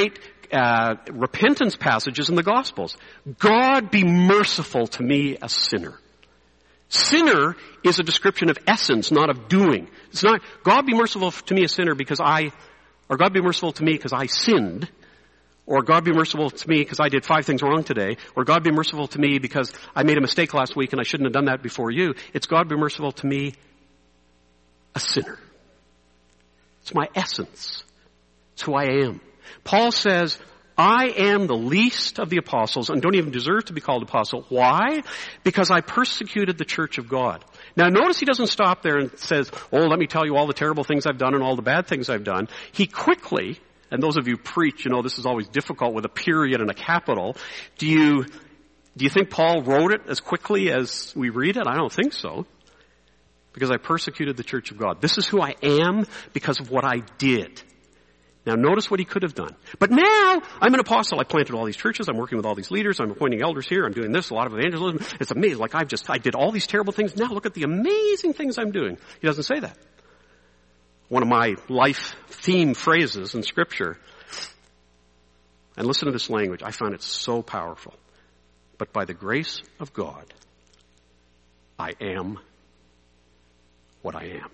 repentance passages in the Gospels. God be merciful to me, a sinner. Sinner is a description of essence, not of doing. It's not, God be merciful to me, a sinner, or God be merciful to me because I sinned, or God be merciful to me because I did 5 things wrong today, or God be merciful to me because I made a mistake last week and I shouldn't have done that before you. It's God be merciful to me, a sinner. It's my essence. It's who I am. Paul says, I am the least of the apostles and don't even deserve to be called apostle. Why? Because I persecuted the church of God. Now notice he doesn't stop there and says, oh, let me tell you all the terrible things I've done and all the bad things I've done. He quickly, and those of you who preach, you know this is always difficult with a period and a capital. Do you think Paul wrote it as quickly as we read it? I don't think so. Because I persecuted the church of God. This is who I am because of what I did. Now notice what he could have done. But now, I'm an apostle. I planted all these churches. I'm working with all these leaders. I'm appointing elders here. I'm doing this, a lot of evangelism. It's amazing. Like I did all these terrible things. Now look at the amazing things I'm doing. He doesn't say that. One of my life theme phrases in Scripture. And listen to this language. I find it so powerful. But by the grace of God, I am what I am.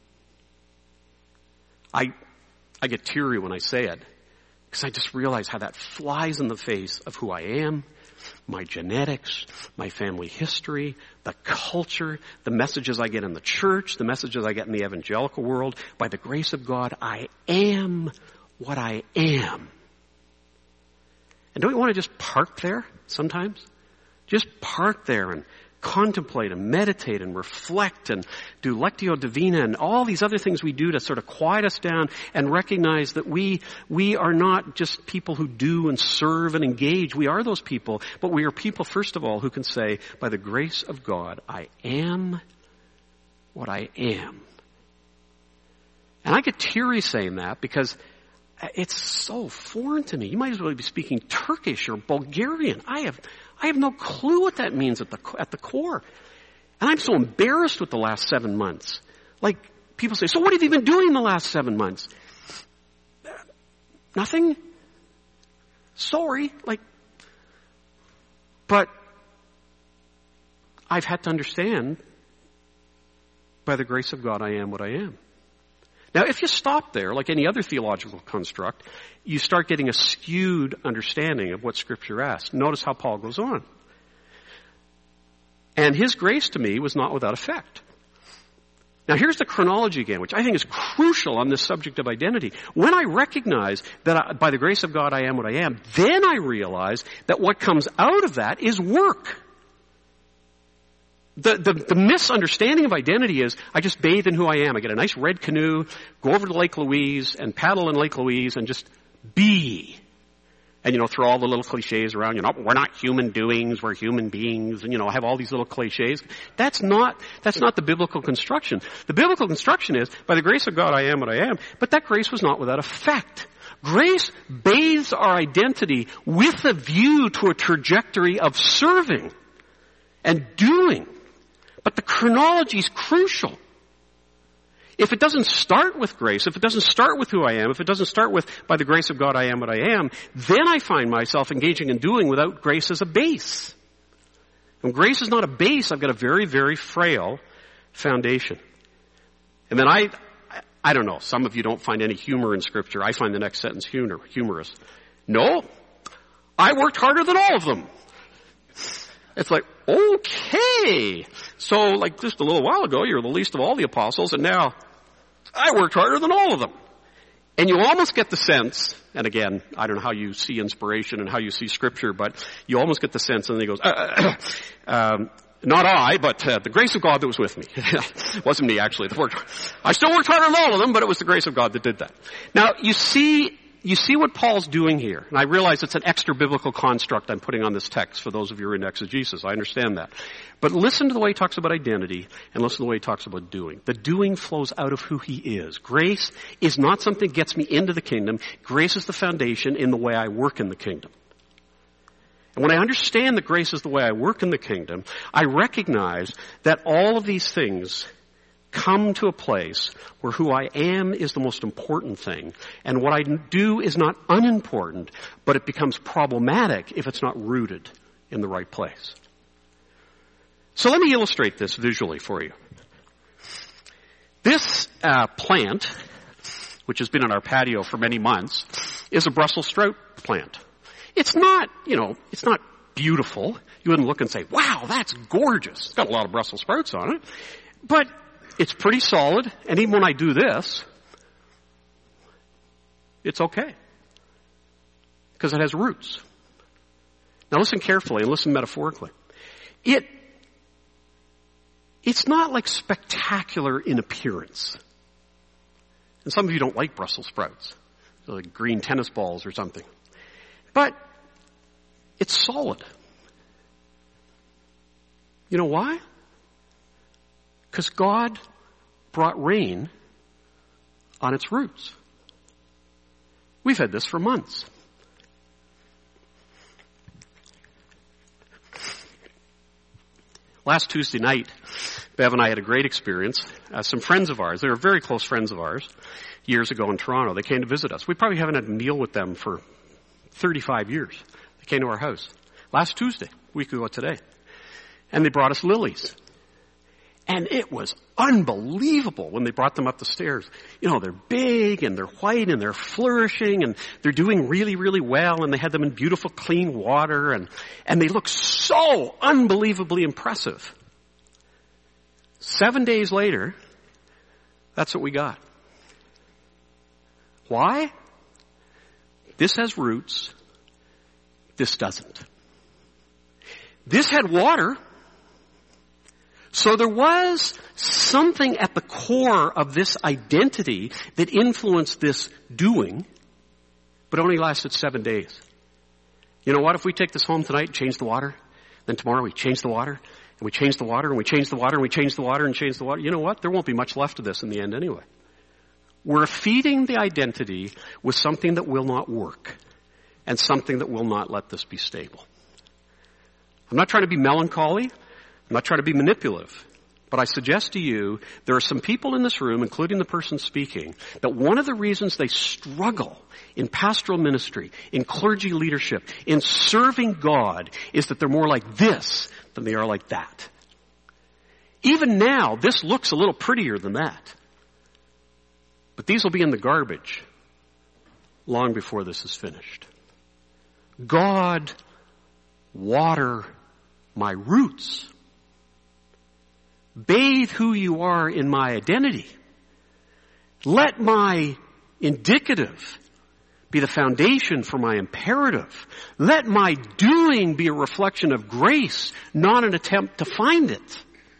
I get teary when I say it because I just realize how that flies in the face of who I am, my genetics, my family history, the culture, the messages I get in the church, the messages I get in the evangelical world. By the grace of God, I am what I am. And don't you want to just park there sometimes? Just park there and contemplate and meditate and reflect and do Lectio Divina and all these other things we do to sort of quiet us down and recognize that we are not just people who do and serve and engage. We are those people, but we are people, first of all, who can say, by the grace of God, I am what I am. And I get teary saying that because it's so foreign to me. You might as well be speaking Turkish or Bulgarian. I have no clue what that means at the core. And I'm so embarrassed with the last 7 months. Like, people say, so what have you been doing the last 7 months? Nothing? Sorry. But I've had to understand, by the grace of God, I am what I am. Now, if you stop there, like any other theological construct, you start getting a skewed understanding of what Scripture asks. Notice how Paul goes on. And his grace to me was not without effect. Now, here's the chronology again, which I think is crucial on this subject of identity. When I recognize that by the grace of God I am what I am, then I realize that what comes out of that is work. The misunderstanding of identity is I just bathe in who I am. I get a nice red canoe, go over to Lake Louise and paddle in Lake Louise and just be. And, throw all the little cliches around, we're not human doings, we're human beings, and, have all these little cliches. That's not the biblical construction. The biblical construction is, by the grace of God I am what I am, but that grace was not without effect. Grace bathes our identity with a view to a trajectory of serving and doing. But the chronology is crucial. If it doesn't start with grace, if it doesn't start with who I am, if it doesn't start with, by the grace of God I am what I am, then I find myself engaging in doing without grace as a base. When grace is not a base, I've got a very, very frail foundation. And then I don't know, some of you don't find any humor in Scripture. I find the next sentence humorous. No, I worked harder than all of them. It's like, okay. So just a little while ago, you're the least of all the apostles, and now I worked harder than all of them. And you almost get the sense, and again, I don't know how you see inspiration and how you see Scripture, but you almost get the sense, and then he goes, not I, but the grace of God that was with me. It wasn't me, actually. I still worked harder than all of them, but it was the grace of God that did that. Now, you see what Paul's doing here. And I realize it's an extra biblical construct I'm putting on this text for those of you who are in exegesis. I understand that. But listen to the way he talks about identity and listen to the way he talks about doing. The doing flows out of who he is. Grace is not something that gets me into the kingdom. Grace is the foundation in the way I work in the kingdom. And when I understand that grace is the way I work in the kingdom, I recognize that all of these things come to a place where who I am is the most important thing, and what I do is not unimportant, but it becomes problematic if it's not rooted in the right place. So let me illustrate this visually for you. This plant, which has been on our patio for many months, is a Brussels sprout plant. It's not, it's not beautiful. You wouldn't look and say, wow, that's gorgeous. It's got a lot of Brussels sprouts on it. But it's pretty solid, and even when I do this, it's okay. Because it has roots. Now listen carefully and listen metaphorically. It's not like spectacular in appearance. And some of you don't like Brussels sprouts. They're like green tennis balls or something. But it's solid. You know why? Because God brought rain on its roots. We've had this for months. Last Tuesday night, Bev and I had a great experience. Some friends of ours, they were very close friends of ours, years ago in Toronto. They came to visit us. We probably haven't had a meal with them for 35 years. They came to our house last Tuesday, a week ago today. And they brought us lilies. And it was unbelievable when they brought them up the stairs. They're big and they're white and they're flourishing and they're doing really, really well, and they had them in beautiful clean water and they look so unbelievably impressive. 7 days later, that's what we got. Why? This has roots. This doesn't. This had water. So there was something at the core of this identity that influenced this doing, but only lasted 7 days. You know what? If we take this home tonight and change the water, then tomorrow we change the water, and we change the water, and we change the water, and we change the water, and change the water, you know what? There won't be much left of this in the end anyway. We're feeding the identity with something that will not work, and something that will not let this be stable. I'm not trying to be melancholy. I'm not trying to be manipulative, but I suggest to you there are some people in this room, including the person speaking, that one of the reasons they struggle in pastoral ministry, in clergy leadership, in serving God, is that they're more like this than they are like that. Even now, this looks a little prettier than that. But these will be in the garbage long before this is finished. God, water my roots. Bathe who you are in my identity. Let my indicative be the foundation for my imperative. Let my doing be a reflection of grace, not an attempt to find it.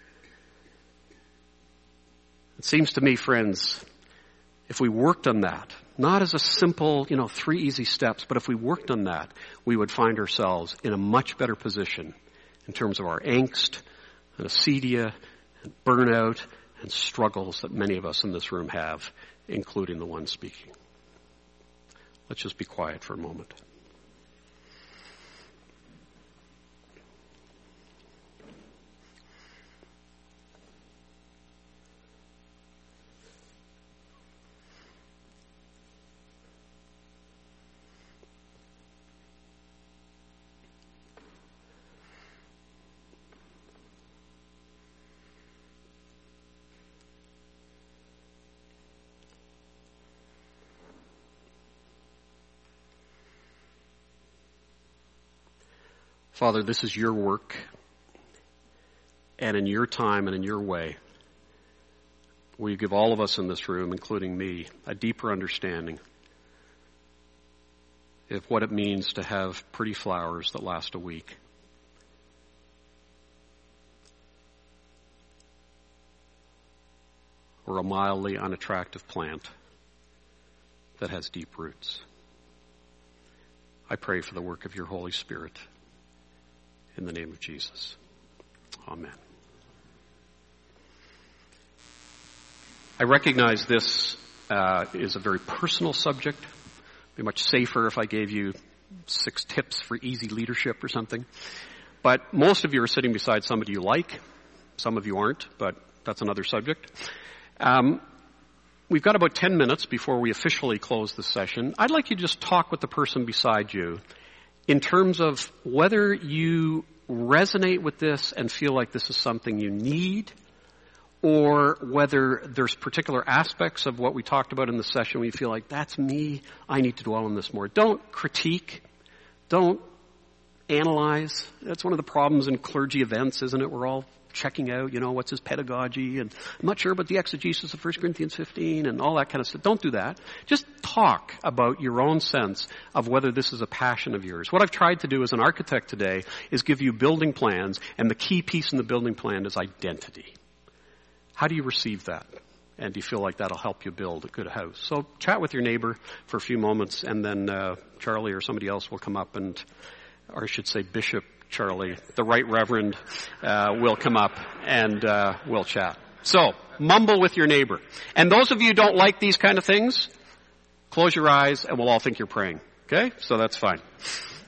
It seems to me, friends, if we worked on that, not as a simple, 3 easy steps, but if we worked on that, we would find ourselves in a much better position in terms of our angst and acedia and burnout and struggles that many of us in this room have, including the one speaking. Let's just be quiet for a moment. Father, this is your work, and in your time and in your way, will you give all of us in this room, including me, a deeper understanding of what it means to have pretty flowers that last a week. Or a mildly unattractive plant that has deep roots. I pray for the work of your Holy Spirit. In the name of Jesus. Amen. I recognize this is a very personal subject. It'd be much safer if I gave you 6 tips for easy leadership or something. But most of you are sitting beside somebody you like, Some of you aren't, but that's another subject. We've got about 10 minutes before we officially close this session. I'd like you to just talk with the person beside you in terms of whether you resonate with this and feel like this is something you need, or whether there's particular aspects of what we talked about in the session where you feel like, that's me, I need to dwell on this more. Don't critique. Don't analyze. That's one of the problems in clergy events, isn't it? We're all checking out, what's his pedagogy, and I'm not sure about the exegesis of 1 Corinthians 15 and all that kind of stuff. Don't do that. Just talk about your own sense of whether this is a passion of yours. What I've tried to do as an architect today is give you building plans, and the key piece in the building plan is identity. How do you receive that? And do you feel like that'll help you build a good house? So chat with your neighbor for a few moments, and then Charlie or somebody else will come up or I should say Bishop Charlie, the Right Reverend, will come up and we'll chat. So, mumble with your neighbor. And those of you who don't like these kind of things, close your eyes and we'll all think you're praying. Okay? So that's fine.